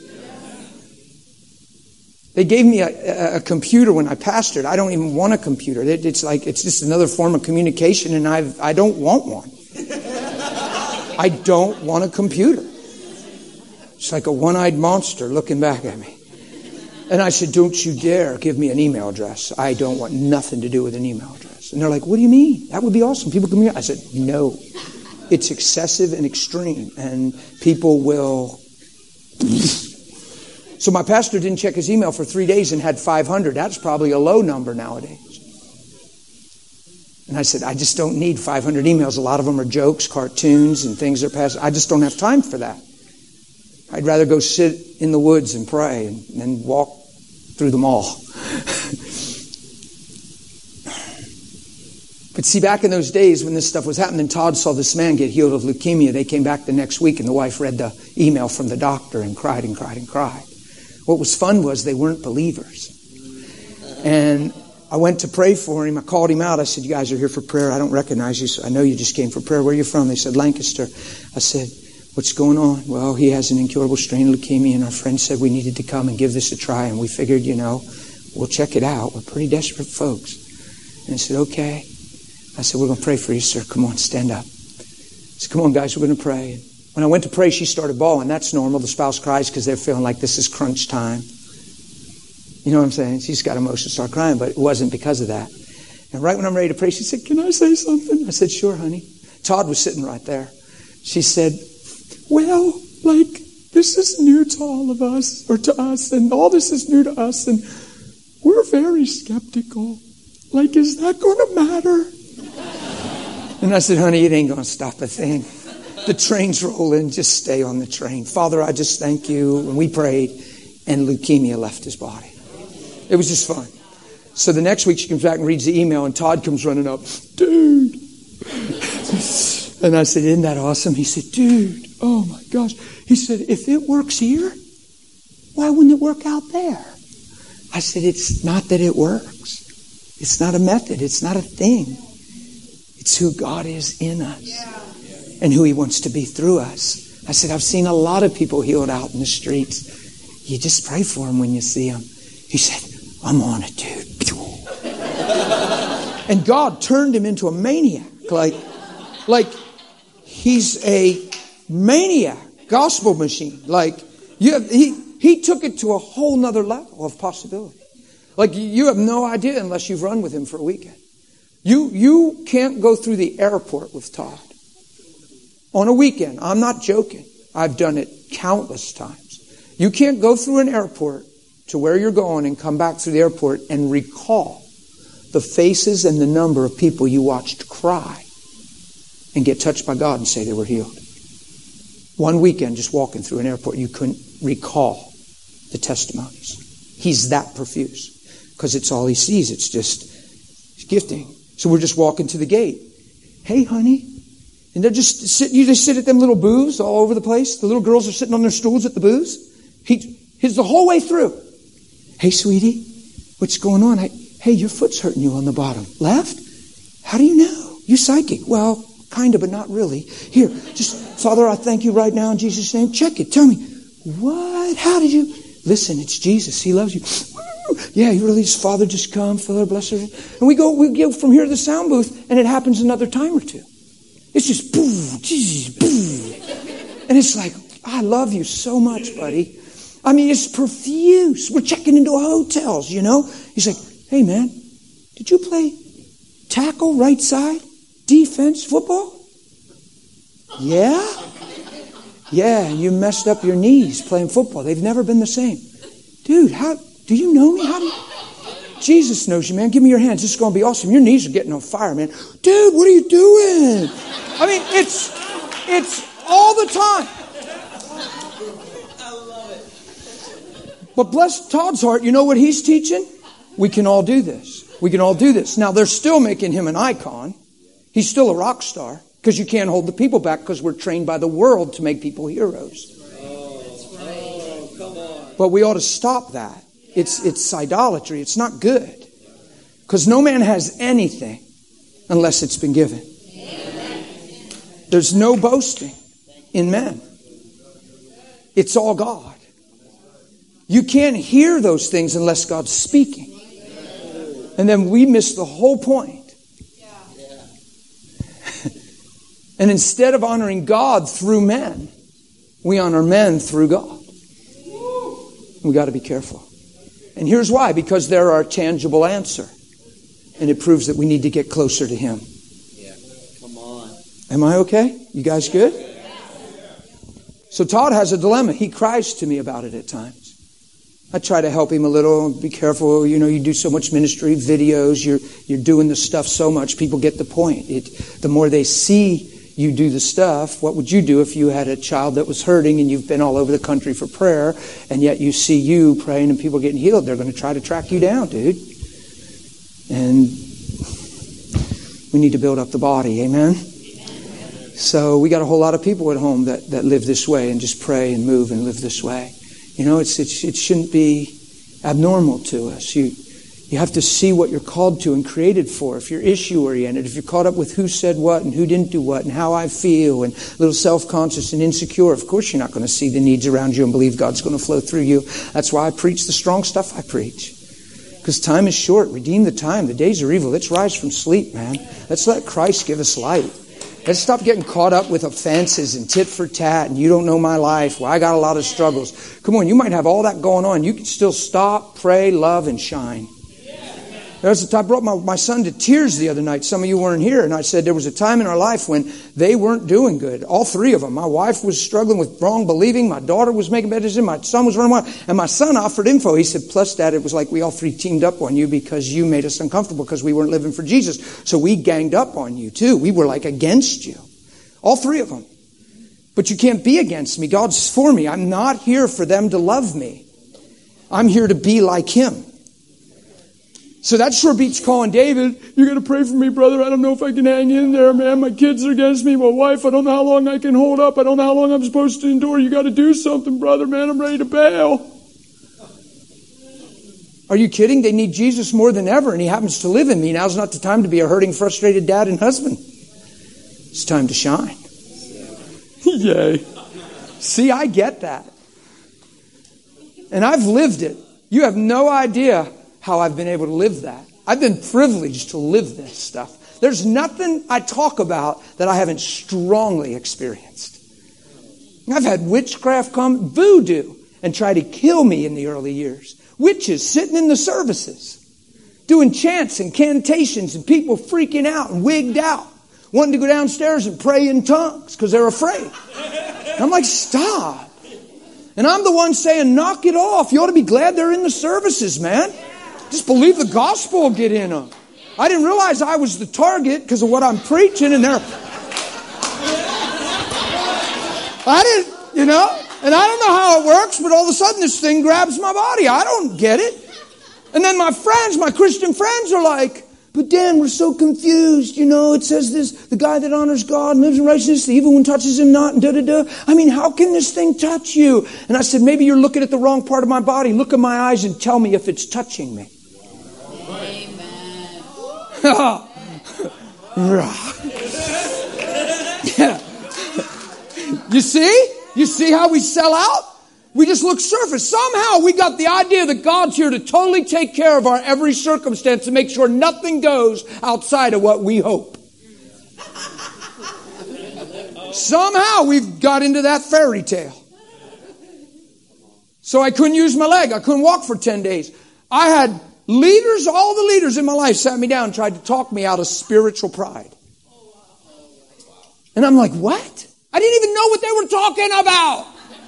A: They gave me a computer when I pastored. I don't even want a computer. It's just another form of communication, and I don't want one. I don't want a computer. It's like a one-eyed monster looking back at me. And I said, don't you dare give me an email address. I don't want nothing to do with an email address. And they're like, what do you mean? That would be awesome. People can. I said, no. It's excessive and extreme, and people will... So my pastor didn't check his email for 3 days and had 500. That's probably a low number nowadays. And I said, I just don't need 500 emails. A lot of them are jokes, cartoons, and things that are passed. I just don't have time for that. I'd rather go sit in the woods and pray and walk through the mall. But see, back in those days when this stuff was happening, Todd saw this man get healed of leukemia. They came back the next week and the wife read the email from the doctor and cried and cried and cried. What was fun was they weren't believers. And I went to pray for him. I called him out. I said, you guys are here for prayer. I don't recognize you. So I know you just came for prayer. Where are you from? They said, Lancaster. I said, what's going on? Well, he has an incurable strain of leukemia and our friend said we needed to come and give this a try. And we figured, we'll check it out. We're pretty desperate folks. And I said, okay. I said, we're going to pray for you, sir. Come on, stand up. I said, come on, guys, we're going to pray. When I went to pray, she started bawling. That's normal. The spouse cries because they're feeling like this is crunch time. You know what I'm saying? She's got emotions, start crying, but it wasn't because of that. And right when I'm ready to pray, she said, can I say something? I said, sure, honey. Todd was sitting right there. She said, well, this is new to all of us, or to us, and all this is new to us, and we're very skeptical. Is that going to matter? And I said, honey, it ain't going to stop a thing. The train's rolling. Just stay on the train. Father, I just thank you. And we prayed, and leukemia left his body. It was just fun. So the next week she comes back and reads the email, and Todd comes running up. Dude. And I said, isn't that awesome? He said, dude, oh my gosh. He said, if it works here, why wouldn't it work out there? I said, it's not that it works. It's not a method. It's not a thing. It's who God is in us and who he wants to be through us. I said, I've seen a lot of people healed out in the streets. You just pray for them when you see them. He said, I'm on it, dude. And God turned him into a maniac. Like he's a maniac, gospel machine. He took it to a whole nother level of possibility. You have no idea unless you've run with him for a weekend. You can't go through the airport with Todd on a weekend. I'm not joking. I've done it countless times. You can't go through an airport to where you're going and come back through the airport and recall the faces and the number of people you watched cry and get touched by God and say they were healed. One weekend, just walking through an airport, you couldn't recall the testimonies. He's that profuse because it's all he sees. It's just gifting. So we're just walking to the gate. Hey, honey. And they're just sitting, they sit at them little booths all over the place. The little girls are sitting on their stools at the booths. He's the whole way through. Hey, sweetie, what's going on? Hey, your foot's hurting you on the bottom. Left? How do you know? You psychic. Well, kind of, but not really. Here, just, Father, I thank you right now in Jesus' name. Check it. Tell me. What? How did you? Listen, it's Jesus. He loves you. Yeah, you release, Father, just come, Father, bless her. And we go from here to the sound booth, and it happens another time or two. It's just boo, geez, boo. And it's like, I love you so much, buddy. I mean, it's profuse. We're checking into hotels, you know. He's like, hey, man, did you play tackle, right side, defense, football? Yeah? Yeah, you messed up your knees playing football. They've never been the same. Dude, do you know me? Jesus knows you, man. Give me your hands. This is going to be awesome. Your knees are getting on fire, man. Dude, what are you doing? I mean, it's all the time.
B: I love it.
A: But bless Todd's heart, you know what he's teaching? We can all do this. We can all do this. Now, they're still making him an icon. He's still a rock star because you can't hold the people back because we're trained by the world to make people heroes.
B: Oh, come on.
A: But we ought to stop that. It's idolatry. It's not good. Because no man has anything unless it's been given. There's no boasting in men. It's all God. You can't hear those things unless God's speaking. And then we miss the whole point. And instead of honoring God through men, we honor men through God. We got to be careful. And here's why. Because they're our tangible answer. And it proves that we need to get closer to Him.
B: Yeah. Come on.
A: Am I okay? You guys good? So Todd has a dilemma. He cries to me about it at times. I try to help him a little. Be careful. You know, you do so much ministry, videos. You're doing the stuff so much. People get the point. The more they see you do the stuff, what would you do if you had a child that was hurting and you've been all over the country for prayer and yet you see you praying and people getting healed? They're going to try to track you down, dude. And we need to build up the body. Amen? So we got a whole lot of people at home that live this way and just pray and move and live this way. You know, it shouldn't be abnormal to us. You have to see what you're called to and created for. If you're issue-oriented, if you're caught up with who said what and who didn't do what and how I feel and a little self-conscious and insecure, of course you're not going to see the needs around you and believe God's going to flow through you. That's why I preach the strong stuff I preach. Because time is short. Redeem the time. The days are evil. Let's rise from sleep, man. Let's let Christ give us light. Let's stop getting caught up with offenses and tit for tat and you don't know my life. Well, I got a lot of struggles. Come on, you might have all that going on. You can still stop, pray, love, and shine. I brought my son to tears the other night. Some of you weren't here. And I said there was a time in our life when they weren't doing good. All three of them. My wife was struggling with wrong believing. My daughter was making bad decisions. My son was running wild. And my son offered info. He said, plus, Dad, it was like we all three teamed up on you because you made us uncomfortable because we weren't living for Jesus. So we ganged up on you too. We were like against you. All three of them. But you can't be against me. God's for me. I'm not here for them to love me. I'm here to be like Him. So that sure beats calling David, you got to pray for me, brother. I don't know if I can hang in there, man. My kids are against me. My wife, I don't know how long I can hold up. I don't know how long I'm supposed to endure. You got to do something, brother, man. I'm ready to bail. Are you kidding? They need Jesus more than ever, and He happens to live in me. Now's not the time to be a hurting, frustrated dad and husband. It's time to shine. Yay. See, I get that. And I've lived it. You have no idea how I've been able to live that. I've been privileged to live this stuff. There's nothing I talk about that I haven't strongly experienced. I've had witchcraft come, voodoo, and try to kill me in the early years. Witches sitting in the services, doing chants and cantations and people freaking out and wigged out, wanting to go downstairs and pray in tongues because they're afraid. And I'm like, stop. And I'm the one saying, knock it off. You ought to be glad they're in the services, man. Just believe the gospel will get in them. I didn't realize I was the target because of what I'm preaching, and I didn't, and I don't know how it works, but all of a sudden this thing grabs my body. I don't get it. And then my Christian friends are like, but Dan, we're so confused. It says this, the guy that honors God and lives in righteousness, the evil one touches him not, and da-da-da. I mean, how can this thing touch you? And I said, maybe you're looking at the wrong part of my body. Look at my eyes and tell me if it's touching me. Amen. You see? You see how we sell out? We just look surface. Somehow we got the idea that God's here to totally take care of our every circumstance and make sure nothing goes outside of what we hope. Somehow we've got into that fairy tale. So I couldn't use my leg. I couldn't walk for 10 days. I had all the leaders in my life sat me down and tried to talk me out of spiritual pride. And I'm like, what? I didn't even know what they were talking about.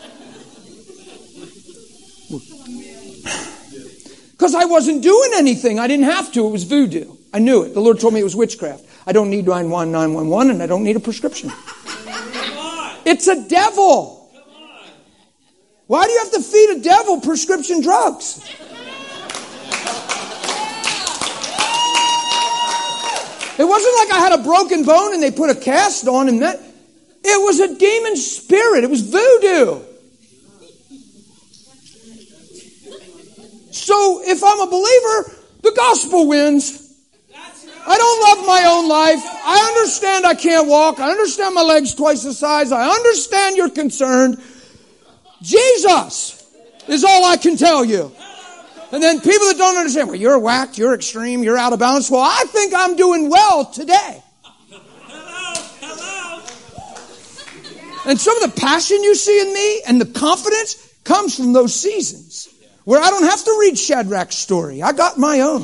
A: Because I wasn't doing anything. I didn't have to. It was voodoo. I knew it. The Lord told me it was witchcraft. I don't need 911, and I don't need a prescription. It's a devil. Why do you have to feed a devil prescription drugs? It wasn't like I had a broken bone and they put a cast on and that. It was a demon spirit. It was voodoo. So if I'm a believer, the gospel wins. I don't love my own life. I understand I can't walk. I understand my leg's twice the size. I understand you're concerned. Jesus is all I can tell you. And then people that don't understand, well, you're whacked, you're extreme, you're out of balance. Well, I think I'm doing well today. And some of the passion you see in me and the confidence comes from those seasons where I don't have to read Shadrach's story. I got my own.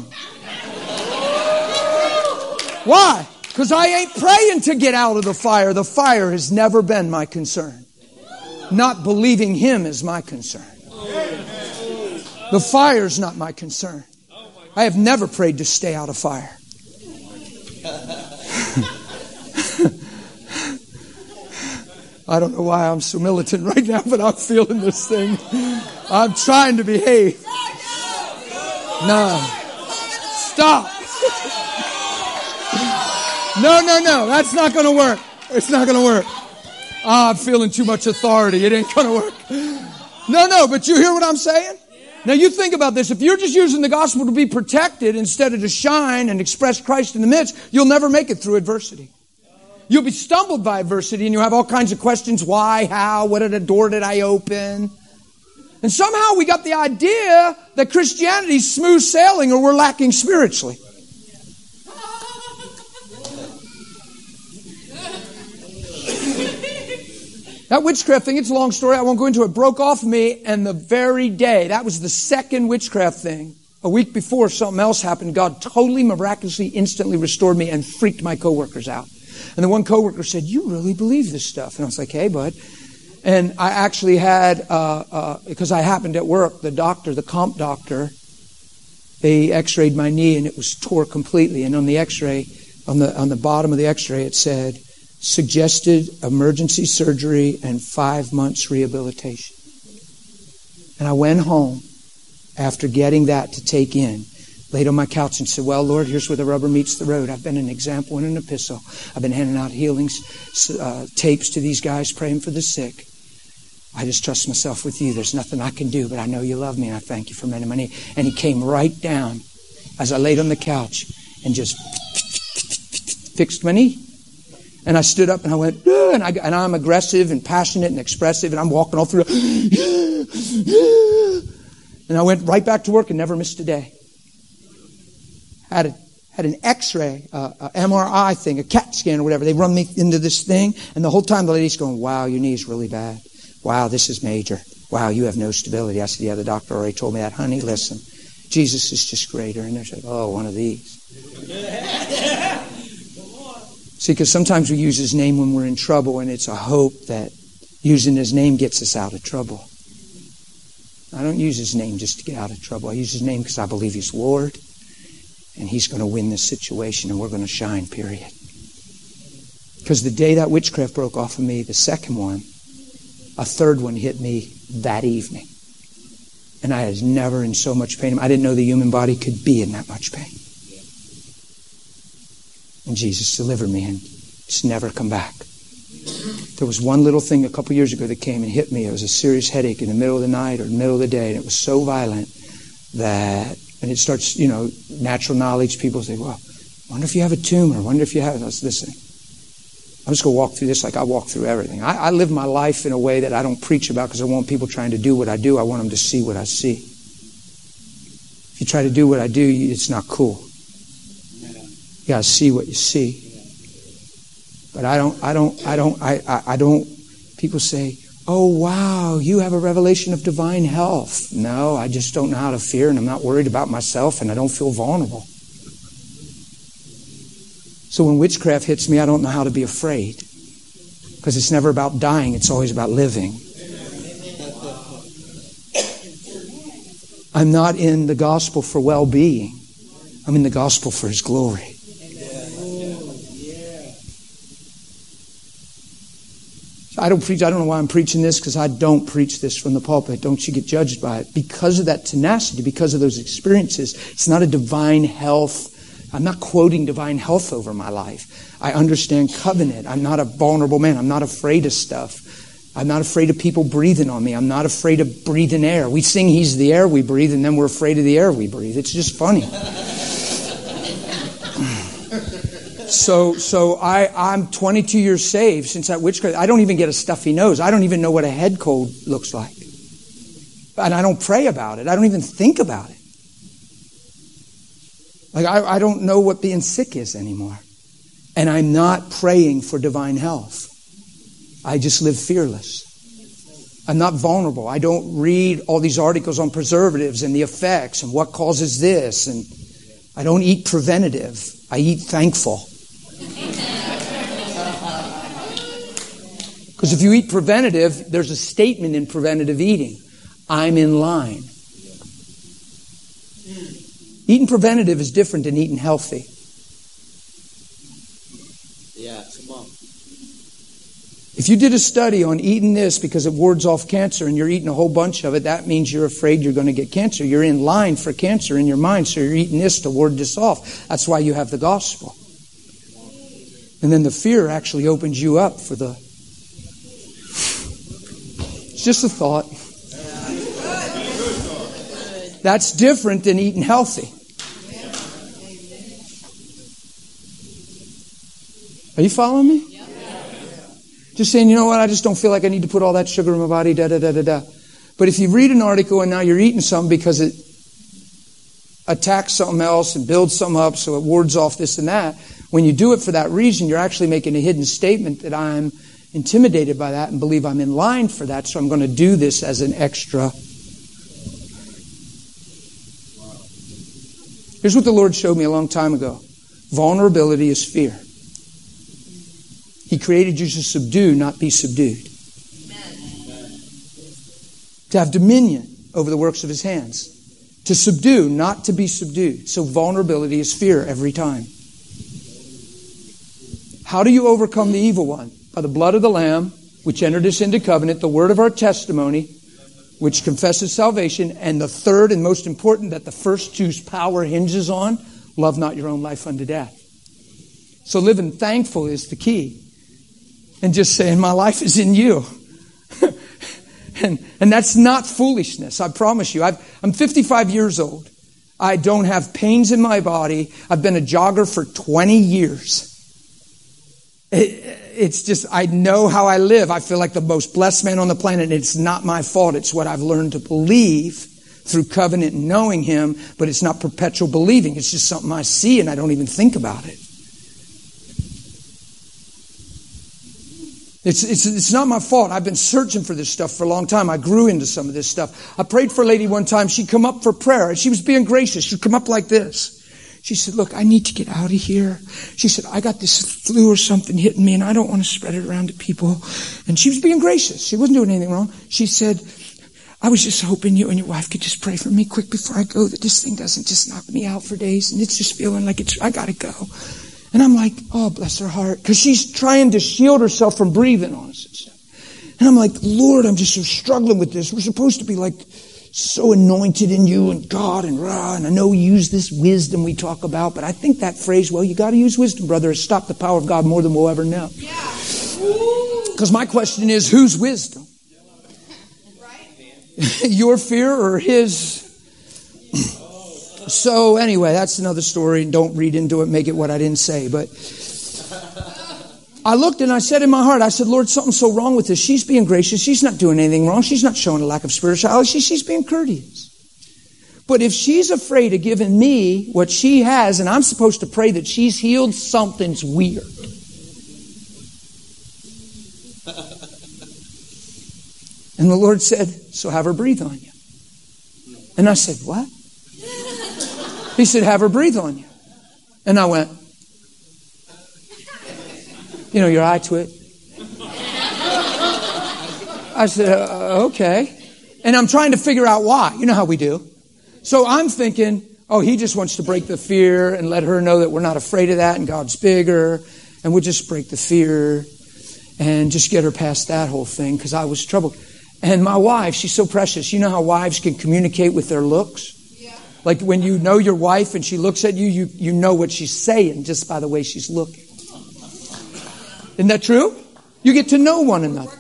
A: Why? Because I ain't praying to get out of the fire. The fire has never been my concern. Not believing Him is my concern. The fire's not my concern. I have never prayed to stay out of fire. I don't know why I'm so militant right now, but I'm feeling this thing. I'm trying to behave. No. Stop. No. That's not going to work. It's not going to work. I'm feeling too much authority. It ain't going to work. No, but you hear what I'm saying? Now you think about this. If you're just using the gospel to be protected instead of to shine and express Christ in the midst, you'll never make it through adversity. You'll be stumbled by adversity and you'll have all kinds of questions. Why? How? What door did I open? And somehow we got the idea that Christianity's smooth sailing or we're lacking spiritually. That witchcraft thing, it's a long story. I won't go into it. Broke off of me, and the very day, that was the second witchcraft thing. A week before, something else happened. God totally, miraculously, instantly restored me and freaked my coworkers out. And the one coworker said, "You really believe this stuff?" And I was like, "Hey, bud." And I actually had, because I happened at work, the comp doctor, they x-rayed my knee, and it was tore completely. And on the x-ray, on the bottom of the x-ray, it said, suggested emergency surgery and 5 months rehabilitation. And I went home after getting that to take in, laid on my couch and said, "Well, Lord, here's where the rubber meets the road. I've been an example and an epistle. I've been handing out healings, tapes to these guys, praying for the sick. I just trust myself with you. There's nothing I can do, but I know you love me, and I thank you for mending my knee." And He came right down as I laid on the couch and just fixed my knee. And I stood up and I went, and I'm aggressive and passionate and expressive, and I'm walking all through. And I went right back to work and never missed a day. Had an X-ray, a MRI thing, a CAT scan or whatever. They run me into this thing, and the whole time the lady's going, "Wow, your knee's really bad. Wow, this is major. Wow, you have no stability." I said, "Yeah, the doctor already told me that." "Honey, listen, Jesus is just greater." And they're like, "Oh, one of these." See, because sometimes we use His name when we're in trouble, and it's a hope that using His name gets us out of trouble. I don't use His name just to get out of trouble. I use His name because I believe He's Lord, And He's going to win this situation and we're going to shine, period. Because the day that witchcraft broke off of me, the second one, a third one hit me that evening. And I was never in so much pain. I didn't know the human body could be in that much pain. And Jesus delivered me and it's never come back. There was one little thing a couple years ago that came and hit me. It was a serious headache in the middle of the night or the middle of the day. And it was so violent that, and it starts, natural knowledge. People say, well, I wonder if you have a tumor. I wonder if you have, I was listening. I'm just going to walk through this like I walk through everything. I live my life in a way that I don't preach about because I want people trying to do what I do. I want them to see what I see. If you try to do what I do, it's not cool. You got to see what you see. But I don't, people say, oh wow, you have a revelation of divine health. No, I just don't know how to fear and I'm not worried about myself and I don't feel vulnerable. So when witchcraft hits me, I don't know how to be afraid. Because it's never about dying, it's always about living. I'm not in the gospel for well-being. I'm in the gospel for His glory. I don't know why I'm preaching this, because I don't preach this from the pulpit. Don't you get judged by it. Because of that tenacity, because of those experiences, it's not a divine health. I'm not quoting divine health over my life. I understand covenant. I'm not a vulnerable man. I'm not afraid of stuff. I'm not afraid of people breathing on me. I'm not afraid of breathing air. We sing He's the air we breathe, and then we're afraid of the air we breathe. It's just funny. So I'm 22 years saved since that witchcraft. I don't even get a stuffy nose. I don't even know what a head cold looks like. And I don't pray about it. I don't even think about it. Like I don't know what being sick is anymore. And I'm not praying for divine health. I just live fearless. I'm not vulnerable. I don't read all these articles on preservatives and the effects and what causes this. And I don't eat preventative. I eat thankful. Because if you eat preventative, there's a statement in preventative eating. I'm in line. Eating preventative is different than eating healthy.
B: Yeah, come on.
A: If you did a study on eating this because it wards off cancer and you're eating a whole bunch of it, that means you're afraid you're going to get cancer. You're in line for cancer in your mind, so you're eating this to ward this off. That's why you have the gospel. And then the fear actually opens you up for the... It's just a thought. That's different than eating healthy. Are you following me? Just saying, you know what, I just don't feel like I need to put all that sugar in my body, da-da-da-da-da. But if you read an article and now you're eating something because it attacks something else and builds something up so it wards off this and that, when you do it for that reason, you're actually making a hidden statement that I'm intimidated by that and believe I'm in line for that, so I'm going to do this as an extra. Here's what the Lord showed me a long time ago. Vulnerability is fear. He created you to subdue, not be subdued. Amen. To have dominion over the works of His hands. To subdue, not to be subdued. So vulnerability is fear every time. How do you overcome the evil one? By the blood of the Lamb, which entered us into covenant, the word of our testimony, which confesses salvation, and the third and most important that the first two's power hinges on, love not your own life unto death. So living thankful is the key. And just saying, my life is in you. and that's not foolishness, I promise you. I'm 55 years old. I don't have pains in my body. I've been a jogger for 20 years. It's just, I know how I live. I feel like the most blessed man on the planet. It's not my fault. It's what I've learned to believe through covenant and knowing Him, but it's not perpetual believing. It's just something I see and I don't even think about it. It's not my fault. I've been searching for this stuff for a long time. I grew into some of this stuff. I prayed for a lady one time. She'd come up for prayer and she was being gracious. She'd come up like this. She said, look, I need to get out of here. She said, I got this flu or something hitting me and I don't want to spread it around to people. And she was being gracious. She wasn't doing anything wrong. She said, I was just hoping you and your wife could just pray for me quick before I go, that this thing doesn't just knock me out for days. And it's just feeling like I got to go. And I'm like, oh, bless her heart. Because she's trying to shield herself from breathing on us and stuff. And I'm like, Lord, I'm just so struggling with this. We're supposed to be like so anointed in you and God and rah. And I know we use this wisdom we talk about, but I think that phrase, well, you got to use wisdom, brother, has stopped the power of God more than we'll ever know. Because my question is, whose wisdom? Your fear or his? So anyway, that's another story. Don't read into it, make it what I didn't say. But I looked and I said in my heart, I said, Lord, something's so wrong with this. She's being gracious. She's not doing anything wrong. She's not showing a lack of spirituality. She's being courteous. But if she's afraid of giving me what she has, and I'm supposed to pray that she's healed, something's weird. And the Lord said, so have her breathe on you. And I said, what? He said, have her breathe on you. And I went, you know, your eye twit. I said, okay. And I'm trying to figure out why. You know how we do. So I'm thinking, oh, he just wants to break the fear and let her know that we're not afraid of that and God's bigger. And we'll just break the fear and just get her past that whole thing, because I was troubled. And my wife, she's so precious. You know how wives can communicate with their looks? Yeah. Like when you know your wife and she looks at you, you know what she's saying just by the way she's looking. Isn't that true? You get to know one another.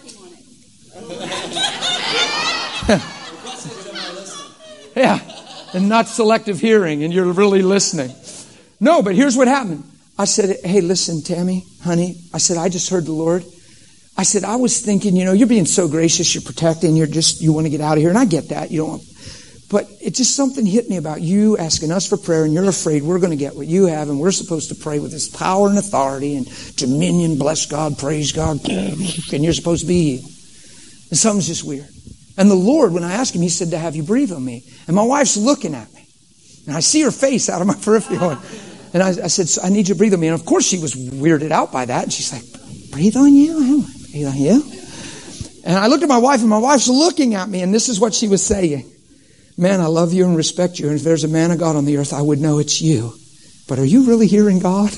A: Yeah. And not selective hearing, and you're really listening. No, but here's what happened. I said, hey, listen, Tammy, honey. I said, I just heard the Lord. I said, I was thinking, you know, you're being so gracious, you're protecting, you want to get out of here. And I get that. You don't want, but it just something hit me about you asking us for prayer, and you're afraid we're going to get what you have, and we're supposed to pray with this power and authority and dominion, bless God, praise God, and you're supposed to be healed. And something's just weird. And the Lord, when I asked him, he said to have you breathe on me. And my wife's looking at me. And I see her face out of my peripheral. And I said, so I need you to breathe on me. And of course she was weirded out by that. And she's like, breathe on you? Breathe on you? And I looked at my wife, and my wife's looking at me, and this is what she was saying. Man, I love you and respect you. And if there's a man of God on the earth, I would know it's you. But are you really hearing God?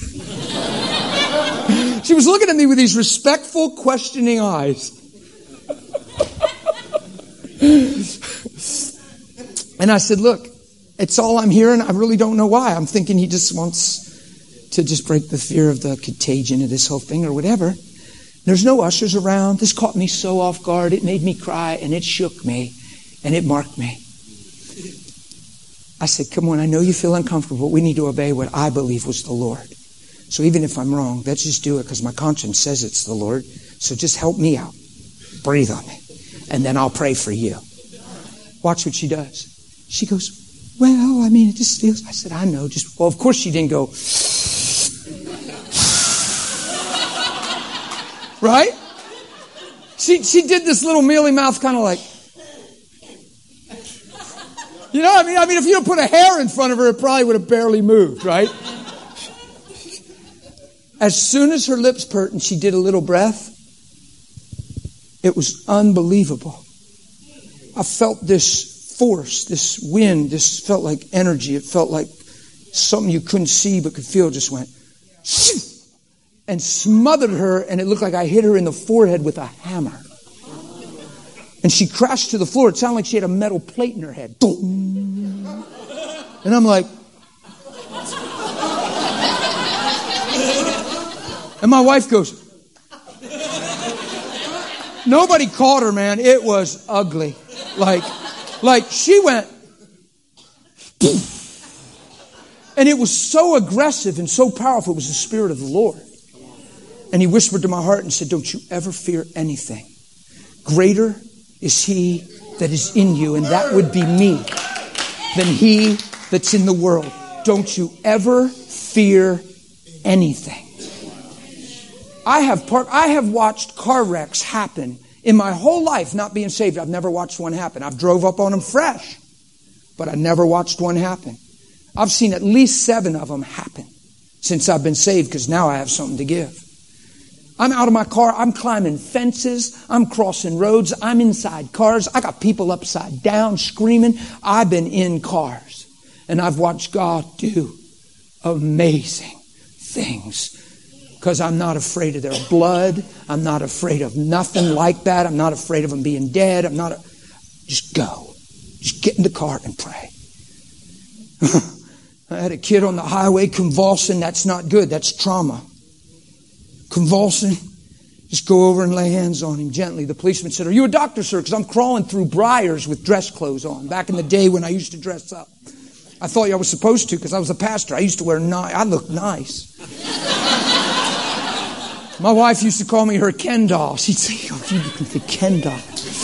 A: She was looking at me with these respectful, questioning eyes. And I said, look, it's all I'm hearing. I really don't know why. I'm thinking he just wants to just break the fear of the contagion of this whole thing or whatever. There's no ushers around. This caught me so off guard. It made me cry, and it shook me, and it marked me. I said, come on, I know you feel uncomfortable, but we need to obey what I believe was the Lord. So even if I'm wrong, let's just do it, because my conscience says it's the Lord. So just help me out. Breathe on me. And then I'll pray for you. Watch what she does. She goes, well, I mean, it just feels... I said, I know. Well, of course she didn't go... Right? She did this little mealy mouth kind of like... You know what I mean? If you don't put a hair in front of her, it probably would have barely moved, right? As soon as her lips pert and she did a little breath, it was unbelievable. I felt this force, this wind, this felt like energy. It felt like something you couldn't see but could feel just went and smothered her, and it looked like I hit her in the forehead with a hammer. And she crashed to the floor. It sounded like she had a metal plate in her head. And I'm like... And my wife goes... Nobody caught her, man. It was ugly. Like she went... And it was so aggressive and so powerful. It was the Spirit of the Lord. And he whispered to my heart and said, don't you ever fear anything. Greater is he that is in you, and that would be me, than he that's in the world. Don't you ever fear anything. I have watched car wrecks happen in my whole life, not being saved. I've never watched one happen. I've drove up on them fresh, but I never watched one happen. I've seen at least 7 of them happen since I've been saved, because now I have something to give. I'm out of my car. I'm climbing fences. I'm crossing roads. I'm inside cars. I got people upside down screaming. I've been in cars. And I've watched God do amazing things. Because I'm not afraid of their blood. I'm not afraid of nothing like that. I'm not afraid of them being dead. Just go. Just get in the car and pray. I had a kid on the highway convulsing. That's not good. That's trauma. Convulsing. Just go over and lay hands on him gently. The policeman said, "Are you a doctor, sir?" Because I'm crawling through briars with dress clothes on. Back in the day when I used to dress up. I thought I was supposed to because I was a pastor. I used to wear I looked nice. My wife used to call me her Ken doll. She'd say, "Oh, you the Ken doll."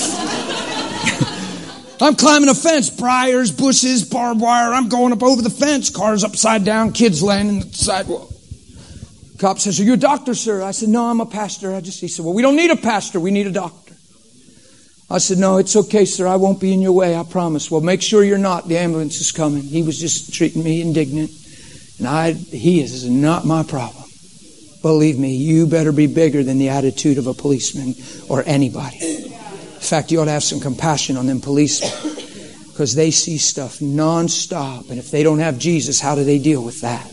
A: I'm climbing a fence, briars, bushes, barbed wire. I'm going up over the fence, cars upside down, kids laying in the sidewalk. Cop says, "Are you a doctor, sir?" I said, "No, I'm a pastor." He said, "Well, we don't need a pastor. We need a doctor." I said, "No, it's okay, sir. I won't be in your way. I promise." "Well, make sure you're not. The ambulance is coming." He was just treating me indignant. And he is not my problem. Believe me, you better be bigger than the attitude of a policeman or anybody. In fact, you ought to have some compassion on them policemen because they see stuff nonstop. And if they don't have Jesus, how do they deal with that?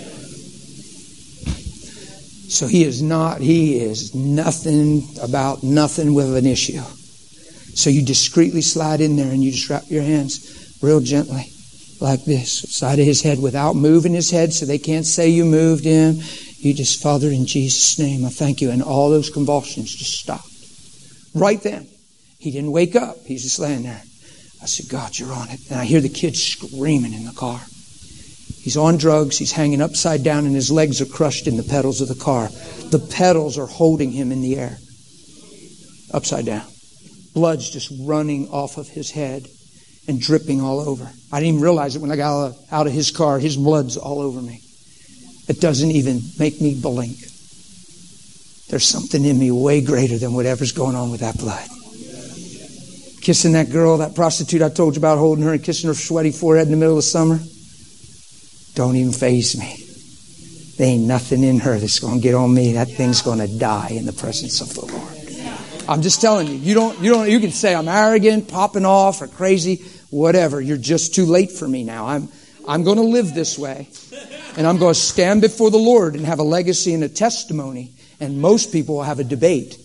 A: So he is nothing about nothing with an issue. So you discreetly slide in there and you just wrap your hands real gently like this, side of his head without moving his head so they can't say you moved him. You just, "Father, in Jesus' name, I thank you." And all those convulsions just stopped. Right then. He didn't wake up. He's just laying there. I said, "God, you're on it." And I hear the kid screaming in the car. He's on drugs. He's hanging upside down and his legs are crushed in the pedals of the car. The pedals are holding him in the air. Upside down. Blood's just running off of his head and dripping all over. I didn't even realize it when I got out of his car. His blood's all over me. It doesn't even make me blink. There's something in me way greater than whatever's going on with that blood. Kissing that girl, that prostitute I told you about, holding her and kissing her sweaty forehead in the middle of summer. Don't even faze me. There ain't nothing in her that's going to get on me. That thing's going to die in the presence of the Lord. I'm just telling you. You can say I'm arrogant, popping off, or crazy, whatever. You're just too late for me now. I'm going to live this way. And I'm going to stand before the Lord and have a legacy and a testimony. And most people will have a debate.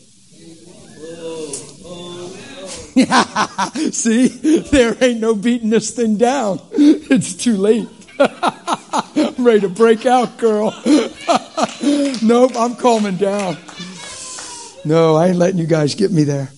A: See, there ain't no beating this thing down. It's too late. I'm ready to break out, girl. Nope, I'm calming down. No, I ain't letting you guys get me there.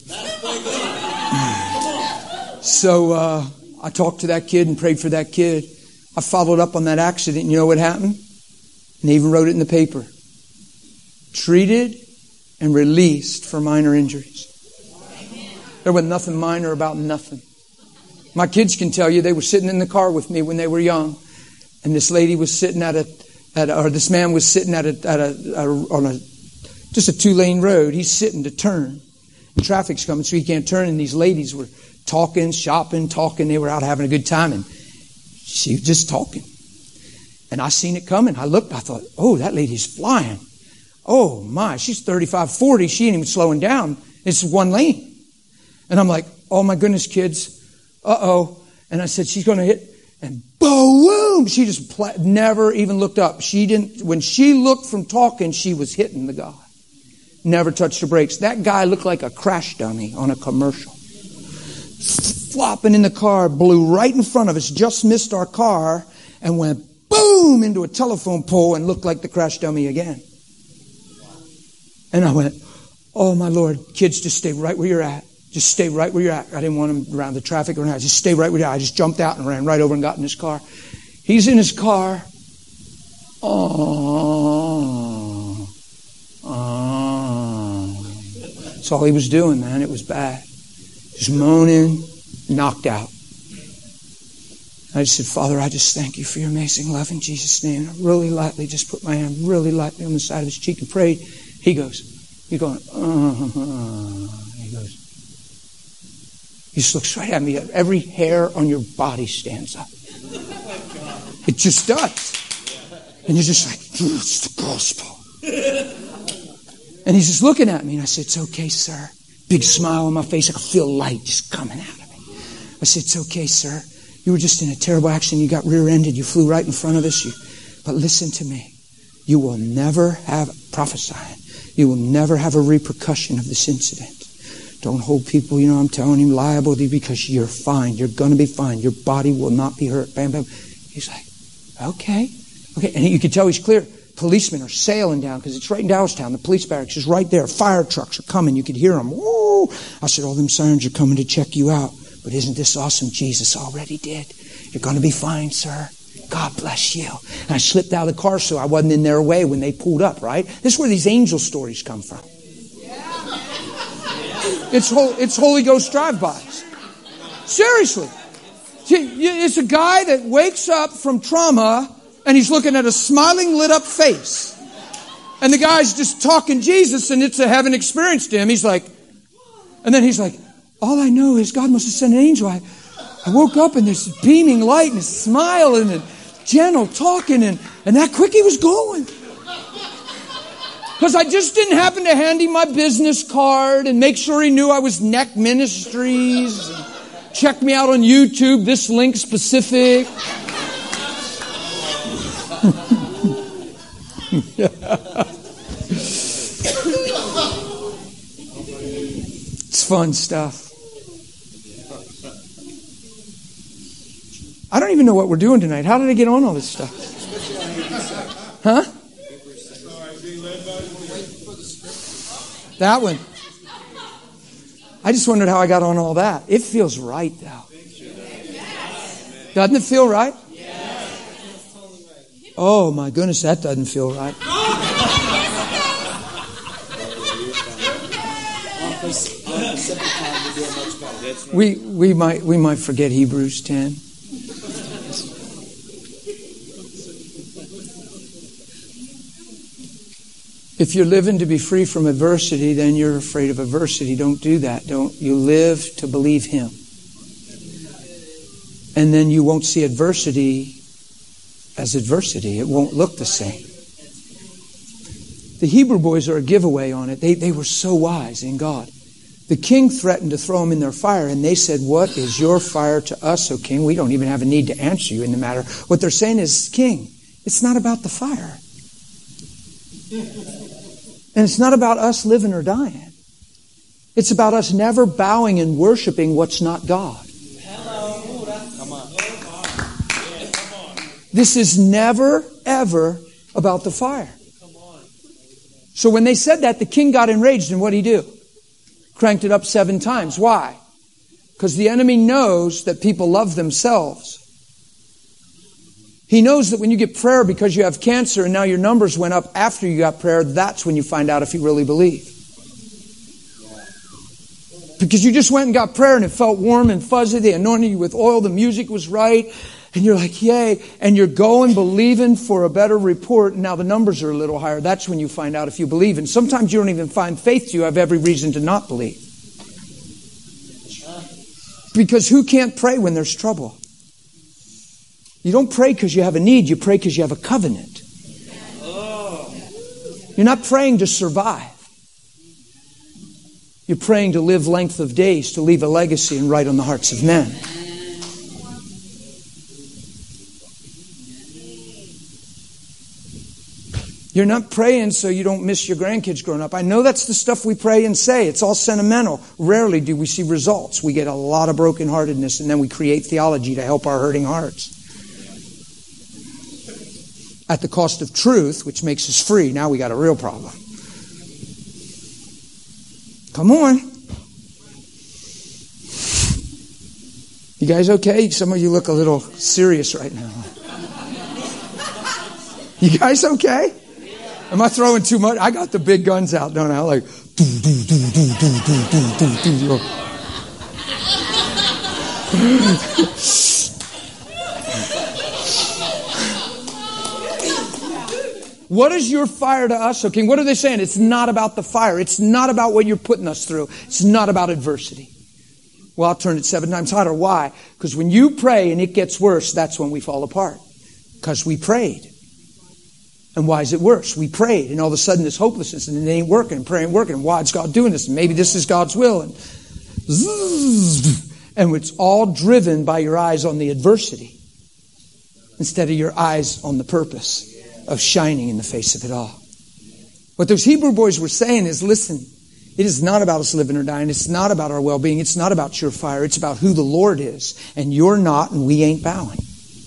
A: So I talked to that kid and prayed for that kid. I followed up on that accident. You know what happened? And they even wrote it in the paper. Treated and released for minor injuries. There was nothing minor about nothing. My kids can tell you they were sitting in the car with me when they were young, and this lady was sitting this man was sitting on just a 2-lane road. He's sitting to turn. And traffic's coming, so he can't turn. And these ladies were talking, shopping, talking. They were out having a good time, and she was just talking. And I seen it coming. I looked. I thought, "Oh, that lady's flying. Oh my, she's 35, 40. She ain't even slowing down. It's one lane." And I'm like, "Oh my goodness, kids. Uh-oh." And I said, "She's going to hit." And boom! She just never even looked up. When she looked from talking, she was hitting the guy. Never touched the brakes. That guy looked like a crash dummy on a commercial. Flopping in the car, blew right in front of us, just missed our car, and went boom into a telephone pole and looked like the crash dummy again. And I went, "Oh my Lord, kids, just stay right where you're at. Just stay right where you're at." I didn't want him around the traffic or anything. Just stay right where you're at. I just jumped out and ran right over and got in his car. He's in his car. That's all he was doing, man. It was bad. Just moaning, knocked out. I just said, "Father, I just thank you for your amazing love in Jesus' name." I really lightly just put my hand really lightly on the side of his cheek and prayed. He goes, "You're going, He goes, he just looks right at me. Every hair on your body stands up. It just does. And you're just like, "It's the gospel." And he's just looking at me. And I said, it's okay, sir. Big smile on my face. I could feel light just coming out of me. I said, it's okay, sir. You were just in a terrible accident. You got rear-ended. You flew right in front of us. But listen to me. You will never have, prophesying, you will never have a repercussion of this incident. Don't hold people, I'm telling him, liable because you're fine. You're going to be fine. Your body will not be hurt. Bam, bam. He's like, okay. And you can tell he's clear. Policemen are sailing down because it's right in Dallastown. The police barracks is right there. Fire trucks are coming. You could hear them. Woo! I said, all them sirens are coming to check you out. But isn't this awesome? Jesus already did. You're going to be fine, sir. God bless you. And I slipped out of the car so I wasn't in their way when they pulled up, right? This is where these angel stories come from. It's Holy Ghost drive-bys. Seriously. It's a guy that wakes up from trauma and he's looking at a smiling, lit up face. And the guy's just talking Jesus and it's a heaven experience to him. He's like, and then he's like, all I know is God must have sent an angel. I woke up and there's beaming light and a smile and a gentle talking and that quick he was going. Because I just didn't happen to hand him my business card and make sure he knew I was Neck Ministries. And check me out on YouTube, this link specific. It's fun stuff. I don't even know what we're doing tonight. How did I get on all this stuff? Huh? That one. I just wondered how I got on all that. It feels right, though. Doesn't it feel right? Oh, my goodness, that doesn't feel right. We might forget Hebrews 10. If you're living to be free from adversity, then you're afraid of adversity. Don't do that. You live to believe Him. And then you won't see adversity as adversity. It won't look the same. The Hebrew boys are a giveaway on it. They were so wise in God. The king threatened to throw them in their fire, and they said, what is your fire to us, O king? We don't even have a need to answer you in the matter. What they're saying is, king, it's not about the fire. And it's not about us living or dying. It's about us never bowing and worshiping what's not God. This is never, ever about the fire. So when they said that, the king got enraged, and what did he do? Cranked it up 7 times. Why? Because the enemy knows that people love themselves. He knows that when you get prayer because you have cancer and now your numbers went up after you got prayer, that's when you find out if you really believe. Because you just went and got prayer and it felt warm and fuzzy. They anointed you with oil. The music was right. And you're like, yay. And you're going believing for a better report. And now the numbers are a little higher. That's when you find out if you believe. And sometimes you don't even find faith. You have every reason to not believe. Because who can't pray when there's trouble? You don't pray because you have a need. You pray because you have a covenant. You're not praying to survive. You're praying to live length of days, to leave a legacy and write on the hearts of men. You're not praying so you don't miss your grandkids growing up. I know that's the stuff we pray and say. It's all sentimental. Rarely do we see results. We get a lot of brokenheartedness and then we create theology to help our hurting hearts. At the cost of truth, which makes us free. Now we got a real problem. Come on. You guys okay? Some of you look a little serious right now. You guys okay? Am I throwing too much? I got the big guns out, don't I? Like, what is your fire to us, O King? What are they saying? It's not about the fire. It's not about what you're putting us through. It's not about adversity. Well, I'll turn it 7 times hotter. Why? Because when you pray and it gets worse, that's when we fall apart. Because we prayed. And why is it worse? We prayed, and all of a sudden this hopelessness, and it ain't working, and prayer ain't working. And why is God doing this? And maybe this is God's will. And it's all driven by your eyes on the adversity instead of your eyes on the purpose of shining in the face of it all. What those Hebrew boys were saying is, listen, it is not about us living or dying. It's not about our well-being. It's not about surefire. It's about who the Lord is. And you're not, and we ain't bowing.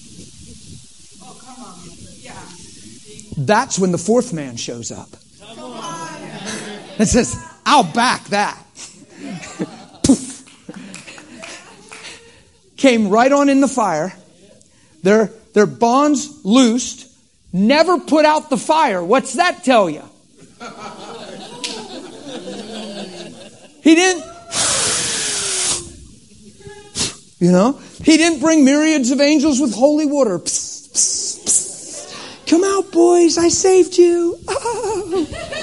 A: That's when the fourth man shows up. It says, I'll back that. Came right on in the fire. Their bonds loosed. Never put out the fire. What's that tell you? He didn't, he didn't bring myriads of angels with holy water. Psst, psst, psst. Come out, boys, I saved you. Oh.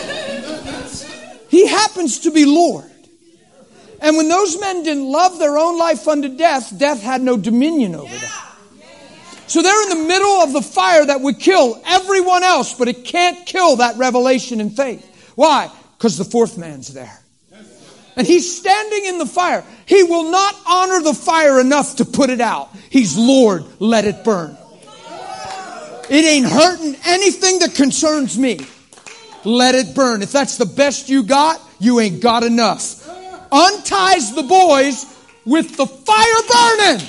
A: He happens to be Lord. And when those men didn't love their own life unto death, death had no dominion over them. So they're in the middle of the fire that would kill everyone else, but it can't kill that revelation and faith. Why? Because the fourth man's there. And he's standing in the fire. He will not honor the fire enough to put it out. He's Lord, let it burn. It ain't hurting anything that concerns me. Let it burn. If that's the best you got, you ain't got enough. Unties the boys with the fire burning.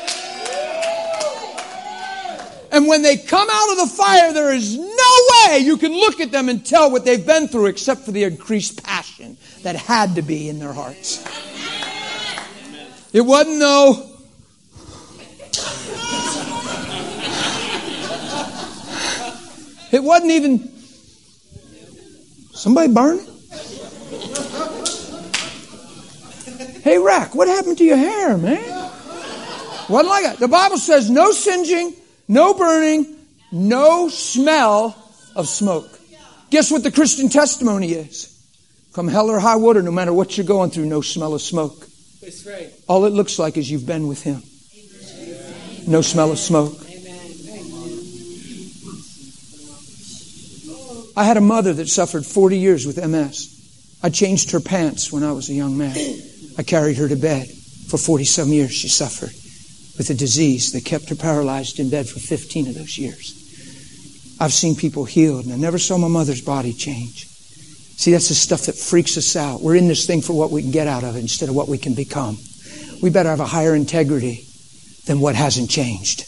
A: And when they come out of the fire, there is no way you can look at them and tell what they've been through except for the increased passion that had to be in their hearts. It wasn't no... It wasn't even... Somebody burning? Hey, Rack, what happened to your hair, man? Wasn't like that. The Bible says no singeing, no burning, no smell of smoke. Guess what the Christian testimony is? Come hell or high water, no matter what you're going through, no smell of smoke.
B: That's right.
A: All it looks like is you've been with Him. No smell of smoke. I had a mother that suffered 40 years with MS. I changed her pants when I was a young man. I carried her to bed. For 40-some years she suffered with a disease that kept her paralyzed in bed for 15 of those years. I've seen people healed, and I never saw my mother's body change. See, that's the stuff that freaks us out. We're in this thing for what we can get out of it instead of what we can become. We better have a higher integrity than what hasn't changed.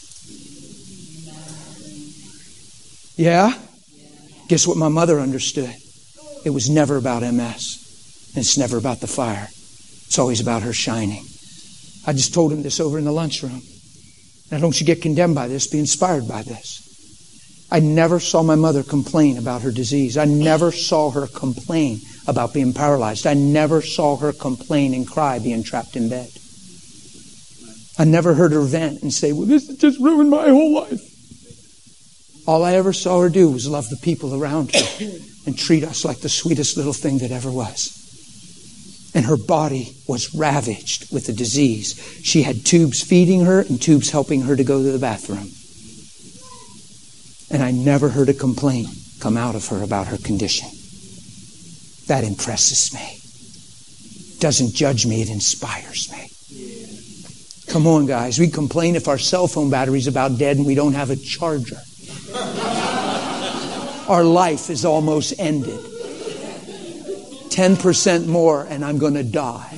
A: Yeah? Guess what my mother understood? It was never about MS. And it's never about the fire. It's always about her shining. I just told him this over in the lunchroom. Now don't you get condemned by this, be inspired by this. I never saw my mother complain about her disease. I never saw her complain about being paralyzed. I never saw her complain and cry being trapped in bed. I never heard her vent and say, well, this has just ruined my whole life. All I ever saw her do was love the people around her and treat us like the sweetest little thing that ever was. And her body was ravaged with a disease. She had tubes feeding her and tubes helping her to go to the bathroom. And I never heard a complaint come out of her about her condition. That impresses me. Doesn't judge me, it inspires me. Come on, guys. We complain if our cell phone battery's about dead and we don't have a charger. Our life is almost ended. 10% more and I'm going to die.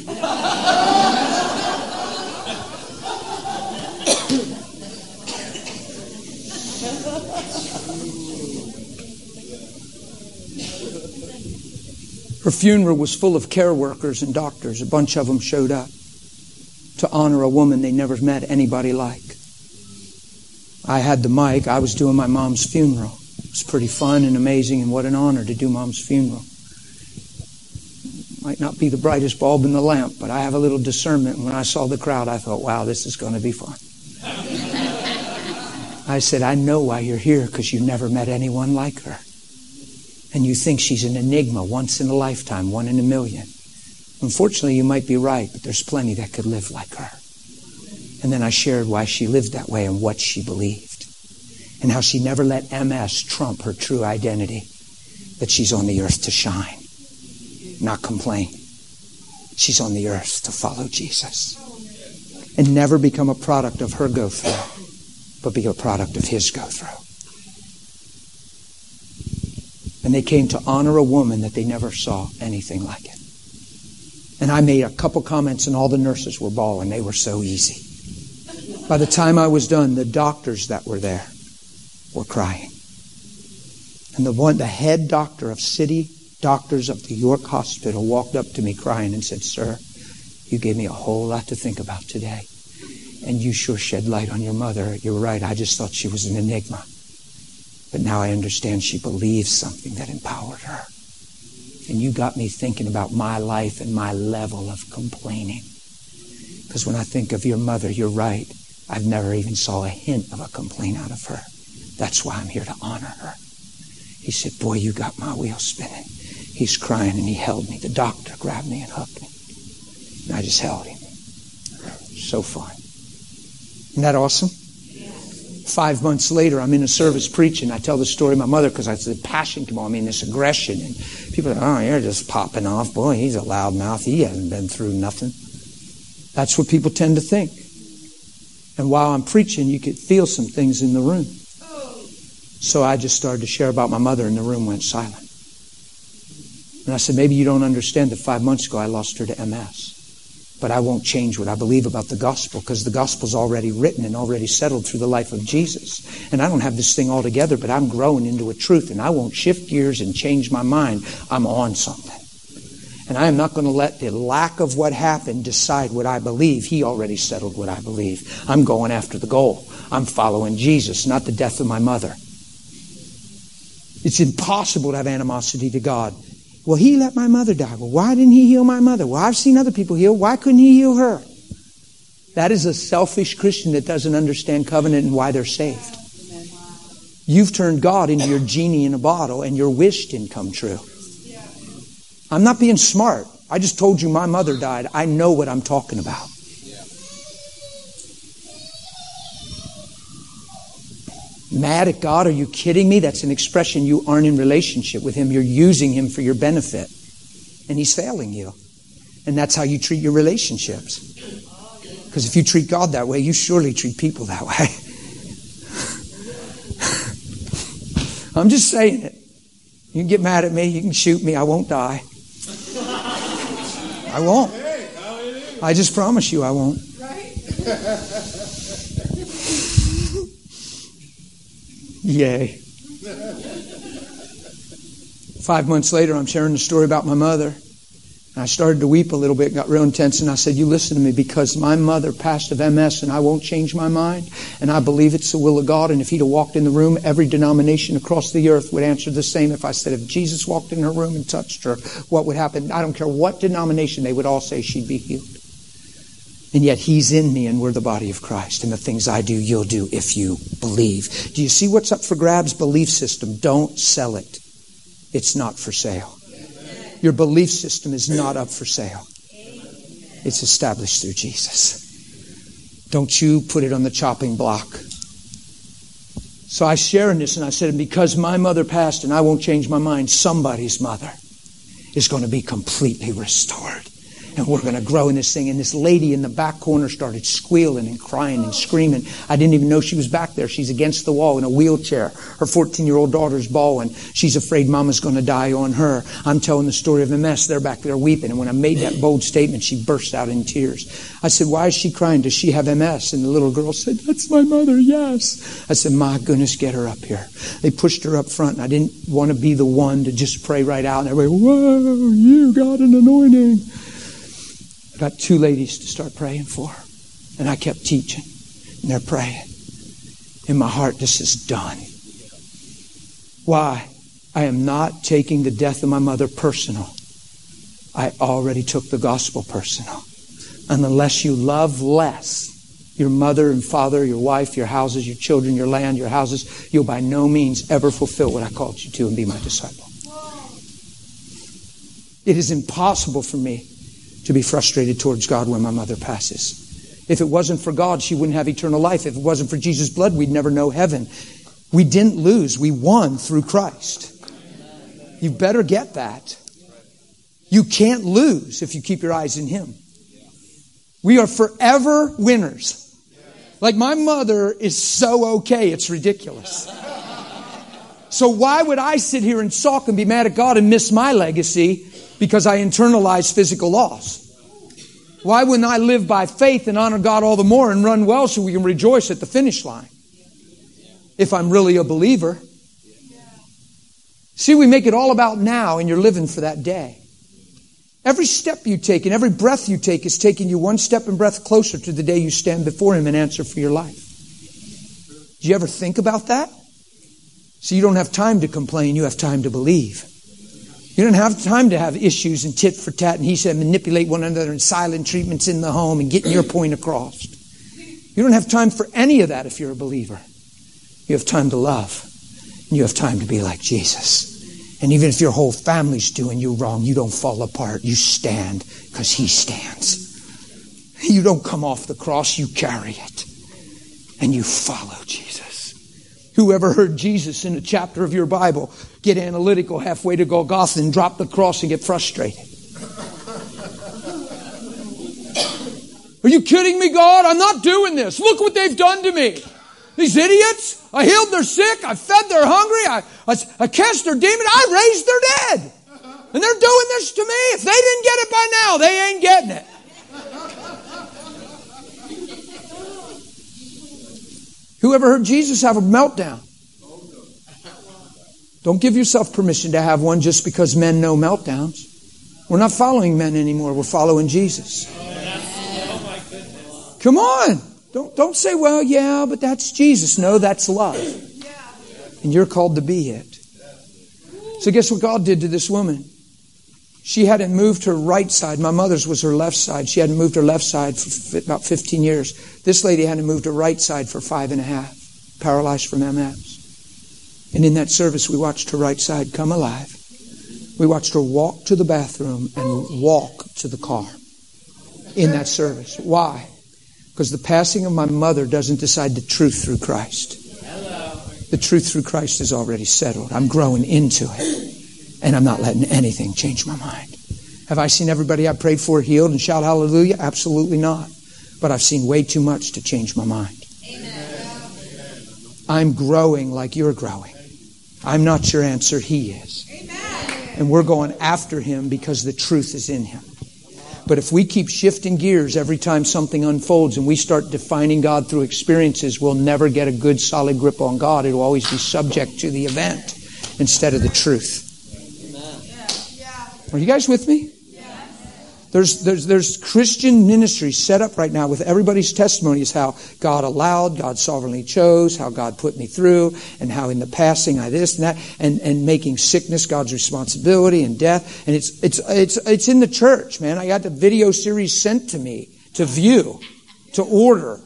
A: Her funeral was full of care workers and doctors. A bunch of them showed up to honor a woman they never met anybody like. I had the mic. I was doing my mom's funeral. It was pretty fun and amazing, and what an honor to do Mom's funeral. Might not be the brightest bulb in the lamp, but I have a little discernment. And when I saw the crowd, I thought, wow, this is going to be fun. I said, I know why you're here, because you never met anyone like her. And you think she's an enigma, once in a lifetime, one in a million. Unfortunately, you might be right, but there's plenty that could live like her. And then I shared why she lived that way and what she believed. and how she never let MS trump her true identity, that she's on the earth to shine, not complain. She's on the earth to follow Jesus and never become a product of her go through, but be a product of His go through. And they came to honor a woman that they never saw anything like it. And I made a couple comments and all the nurses were bawling. They were so easy. By the time I was done, the doctors that were there were crying. And the head doctor of City Doctors of the York Hospital walked up to me crying and said, "Sir, you gave me a whole lot to think about today. And you sure shed light on your mother. You're right, I just thought she was an enigma. But now I understand she believes something that empowered her. And you got me thinking about my life and my level of complaining. Because when I think of your mother, you're right. I've never even saw a hint of a complaint out of her. That's why I'm here to honor her." He said, "Boy, you got my wheels spinning." He's crying and he held me. The doctor grabbed me and hugged me. And I just held him. So fun. Isn't that awesome? 5 months later, I'm in a service preaching. I tell the story of my mother because I said passion come on me and this aggression. And people are like, "Oh, you're just popping off. Boy, he's a loudmouth. He hasn't been through nothing." That's what people tend to think. And while I'm preaching, you could feel some things in the room. So I just started to share about my mother and the room went silent. And I said, "Maybe you don't understand that 5 months ago I lost her to MS. But I won't change what I believe about the gospel because the gospel's already written and already settled through the life of Jesus. And I don't have this thing all together, but I'm growing into a truth and I won't shift gears and change my mind. I'm on something. And I am not going to let the lack of what happened decide what I believe. He already settled what I believe. I'm going after the goal. I'm following Jesus, not the death of my mother." It's impossible to have animosity to God. "Well, He let my mother die. Well, why didn't He heal my mother? Well, I've seen other people heal. Why couldn't He heal her?" That is a selfish Christian that doesn't understand covenant and why they're saved. You've turned God into your genie in a bottle and your wish didn't come true. I'm not being smart. I just told you my mother died. I know what I'm talking about. Mad at God? Are you kidding me? That's an expression you aren't in relationship with Him. You're using Him for your benefit. And He's failing you. And that's how you treat your relationships. Because if you treat God that way, you surely treat people that way. I'm just saying it. You can get mad at me. You can shoot me. I won't die. I won't. I just promise you I won't. Yay. 5 months later, I'm sharing the story about my mother. And I started to weep a little bit, got real intense, and I said, "You listen to me, because my mother passed of MS and I won't change my mind. And I believe it's the will of God. And if He'd have walked in the room, every denomination across the earth would answer the same. If I said, if Jesus walked in her room and touched her, what would happen? I don't care what denomination, they would all say she'd be healed. And yet He's in me and we're the body of Christ. And the things I do, you'll do if you believe." Do you see what's up for grabs? Belief system. Don't sell it. It's not for sale. Your belief system is not up for sale. It's established through Jesus. Don't you put it on the chopping block. So I share in this and I said, because my mother passed and I won't change my mind, somebody's mother is going to be completely restored. And we're going to grow in this thing. And this lady in the back corner started squealing and crying and screaming. I didn't even know she was back there. She's against the wall in a wheelchair. Her 14-year-old daughter's bawling. She's afraid mama's going to die on her. I'm telling the story of MS. They're back there weeping. And when I made that bold statement, she burst out in tears. I said, "Why is she crying? Does she have MS?" And the little girl said, "That's my mother, yes." I said, "My goodness, get her up here." They pushed her up front. And I didn't want to be the one to just pray right out. And everybody, "Whoa, you got an anointing." Got two ladies to start praying for her. And I kept teaching. And they're praying. In my heart, this is done. Why? I am not taking the death of my mother personal. I already took the gospel personal. And unless you love less your mother and father, your wife, your houses, your children, your land, your houses, you'll by no means ever fulfill what I called you to and be my disciple. It is impossible for me to be frustrated towards God when my mother passes. If it wasn't for God, she wouldn't have eternal life. If it wasn't for Jesus' blood, we'd never know heaven. We didn't lose. We won through Christ. You better get that. You can't lose if you keep your eyes in Him. We are forever winners. Like my mother is so okay, it's ridiculous. So why would I sit here and sulk and be mad at God and miss my legacy because I internalize physical loss? Why wouldn't I live by faith and honor God all the more and run well so we can rejoice at the finish line? If I'm really a believer. See, we make it all about now and you're living for that day. Every step you take and every breath you take is taking you one step and breath closer to the day you stand before Him and answer for your life. Do you ever think about that? So you don't have time to complain, you have time to believe. You don't have time to have issues and tit for tat and he said manipulate one another and silent treatments in the home and getting your point across. You don't have time for any of that if you're a believer. You have time to love. And you have time to be like Jesus. And even if your whole family's doing you wrong, you don't fall apart. You stand because He stands. You don't come off the cross, you carry it. And you follow Jesus. Whoever heard Jesus in a chapter of your Bible get analytical halfway to Golgotha and drop the cross and get frustrated? Are you kidding me, God? I'm not doing this. Look what they've done to me. These idiots. I healed their sick. I fed their hungry. I cast their demon. I raised their dead. And they're doing this to me. If they didn't get it by now, they ain't getting it. Whoever heard Jesus have a meltdown? Don't give yourself permission to have one just because men know meltdowns. We're not following men anymore. We're following Jesus. Come on. Don't say, well, yeah, but that's Jesus. No, that's love. And you're called to be it. So guess what God did to this woman? She hadn't moved her right side. My mother's was her left side. She hadn't moved her left side for about 15 years. This lady hadn't moved her right side for 5.5. Paralyzed from MS. And in that service, we watched her right side come alive. We watched her walk to the bathroom and walk to the car in that service. Why? Because the passing of my mother doesn't decide the truth through Christ. The truth through Christ is already settled. I'm growing into it. And I'm not letting anything change my mind. Have I seen everybody I prayed for healed and shout hallelujah? Absolutely not. But I've seen way too much to change my mind. Amen. I'm growing like you're growing. I'm not your answer. He is. Amen. And we're going after Him because the truth is in Him. But if we keep shifting gears every time something unfolds and we start defining God through experiences, we'll never get a good solid grip on God. It will always be subject to the event instead of the truth. Are you guys with me? There's Christian ministries set up right now with everybody's testimony is how God allowed, God sovereignly chose, how God put me through, and how in the passing I this and that, and making sickness God's responsibility and death. And it's in the church, man. I got the video series sent to me to view, to order.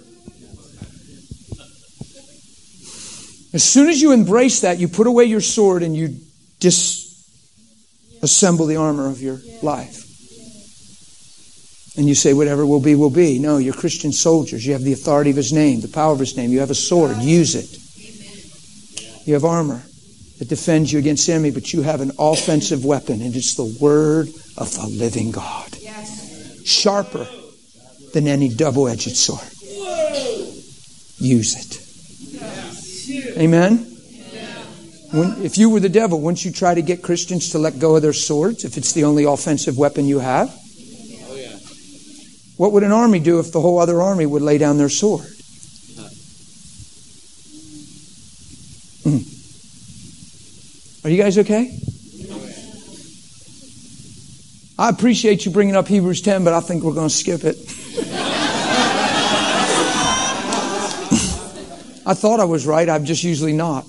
A: As soon as you embrace that, you put away your sword and you disassemble the armor of your life. And you say, whatever will be, will be. No, you're Christian soldiers. You have the authority of His name, the power of His name. You have a sword. Use it. You have armor that defends you against the enemy, but you have an offensive weapon, and it's the Word of the living God. Sharper than any double-edged sword. Use it. Amen? If you were the devil, wouldn't you try to get Christians to let go of their swords if it's the only offensive weapon you have? What would an army do if the whole other army would lay down their sword? Are you guys okay? I appreciate you bringing up Hebrews 10, but I think we're going to skip it. I thought I was right. I'm just usually not.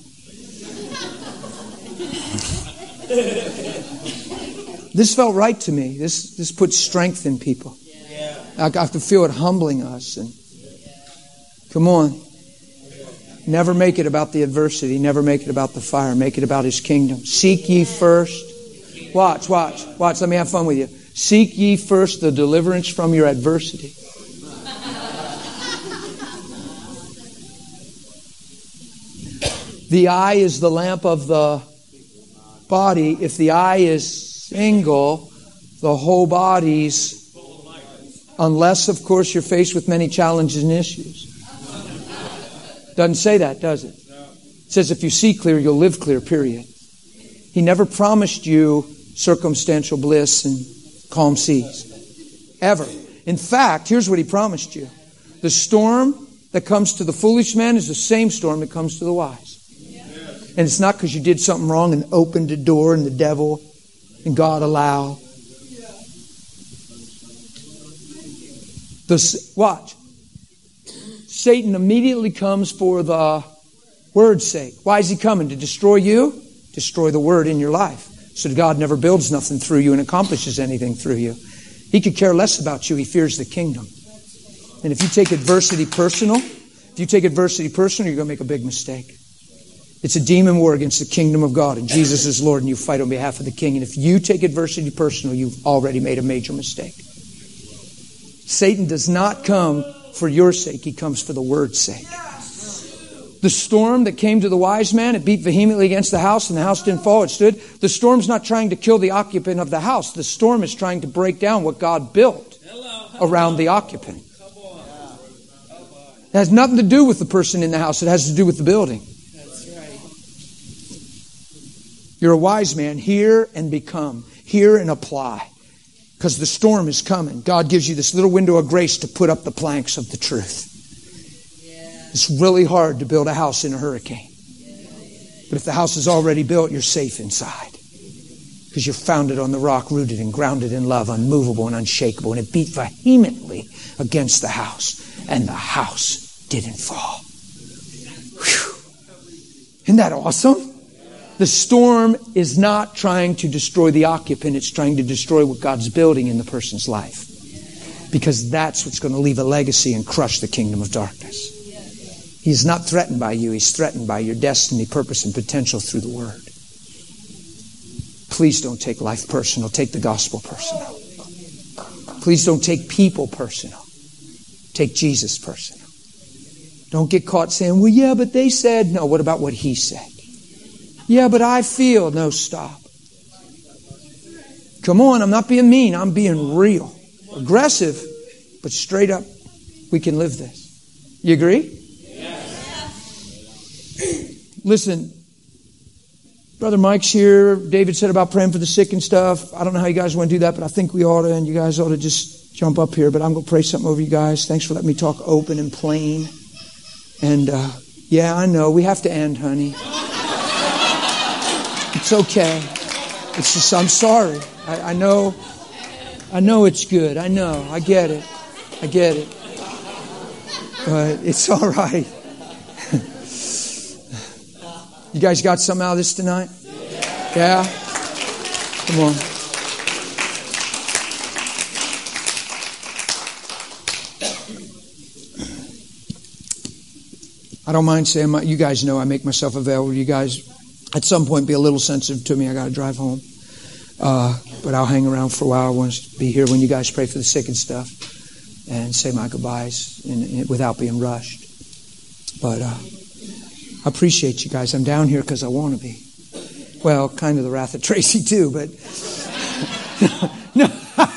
A: This felt right to me. This puts strength in people. I can feel it humbling us. And come on. Never make it about the adversity. Never make it about the fire. Make it about His kingdom. Seek ye first. Watch. Let me have fun with you. Seek ye first the deliverance from your adversity. The eye is the lamp of the body. If the eye is single, the whole body's, unless, of course, you're faced with many challenges and issues. Doesn't say that, does it? It says if you see clear, you'll live clear, period. He never promised you circumstantial bliss and calm seas. Ever. In fact, here's what He promised you. The storm that comes to the foolish man is the same storm that comes to the wise. And it's not because you did something wrong and opened a door and the devil and God allowed. Watch. Satan immediately comes for the word's sake. Why is he coming? To destroy you? Destroy the word in your life. So God never builds nothing through you and accomplishes anything through you. He could care less about you. He fears the kingdom. And if you take adversity personal, you're going to make a big mistake. It's a demon war against the kingdom of God, and Jesus is Lord, and you fight on behalf of the King. And if you take adversity personal, you've already made a major mistake. Satan does not come for your sake. He comes for the word's sake. The storm that came to the wise man, it beat vehemently against the house, and the house didn't fall. It stood. The storm's not trying to kill the occupant of the house. The storm is trying to break down what God built around the occupant. It has nothing to do with the person in the house. It has to do with the building. You're a wise man. Hear and become. Hear and apply. Because the storm is coming. God gives you this little window of grace to put up the planks of the truth. It's really hard to build a house in a hurricane. But if the house is already built, you're safe inside. Because you're founded on the rock, rooted and grounded in love, unmovable and unshakable. And it beat vehemently against the house. And the house didn't fall. Whew. Isn't that awesome? The storm is not trying to destroy the occupant. It's trying to destroy what God's building in the person's life. Because that's what's going to leave a legacy and crush the kingdom of darkness. He's not threatened by you. He's threatened by your destiny, purpose, and potential through the Word. Please don't take life personal. Take the gospel personal. Please don't take people personal. Take Jesus personal. Don't get caught saying, well, yeah, but they said. No, what about what He said? Yeah, but I feel. No, stop. Come on, I'm not being mean. I'm being real. Aggressive, but straight up, we can live this. You agree? Listen, Brother Mike's here. David said about praying for the sick and stuff. I don't know how you guys want to do that, but I think we ought to, and you guys ought to just jump up here. But I'm going to pray something over you guys. Thanks for letting me talk open and plain. And, yeah, I know. We have to end, honey. It's okay. It's just, I'm sorry. I know it's good. I know. I get it. But it's all right. You guys got something out of this tonight? Yeah? Come on. I don't mind saying, you guys know I make myself available. You guys, at some point, be a little sensitive to me. I got to drive home. But I'll hang around for a while. I want to be here when you guys pray for the sick and stuff and say my goodbyes without being rushed. But I appreciate you guys. I'm down here because I want to be. Well, kind of the wrath of Tracy too, but no.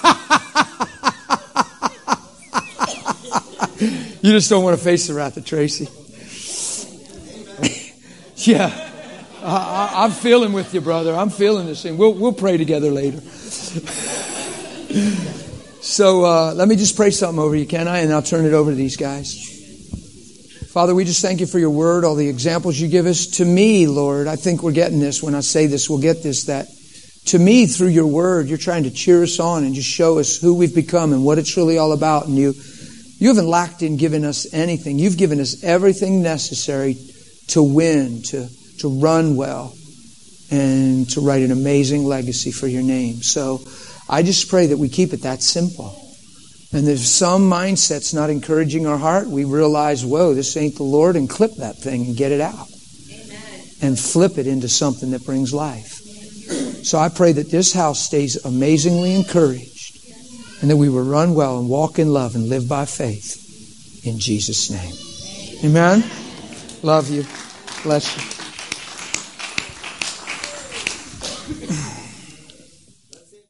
A: You just don't want to face the wrath of Tracy. Yeah. I'm feeling with you, brother. I'm feeling this thing. We'll pray together later. So let me just pray something over you, can I? And I'll turn it over to these guys. Father, we just thank you for your word, all the examples you give us. To me, Lord, I think we're getting this. When I say this, we'll get this, that to me, through your word, you're trying to cheer us on and just show us who we've become and what it's really all about. And you haven't lacked in giving us anything. You've given us everything necessary to win, to run well, and to write an amazing legacy for your name. So I just pray that we keep it that simple. And if some mindset's not encouraging our heart, we realize, whoa, this ain't the Lord, and clip that thing and get it out. Amen. And flip it into something that brings life. So I pray that this house stays amazingly encouraged and that we will run well and walk in love and live by faith in Jesus' name. Amen. Love you. Bless you.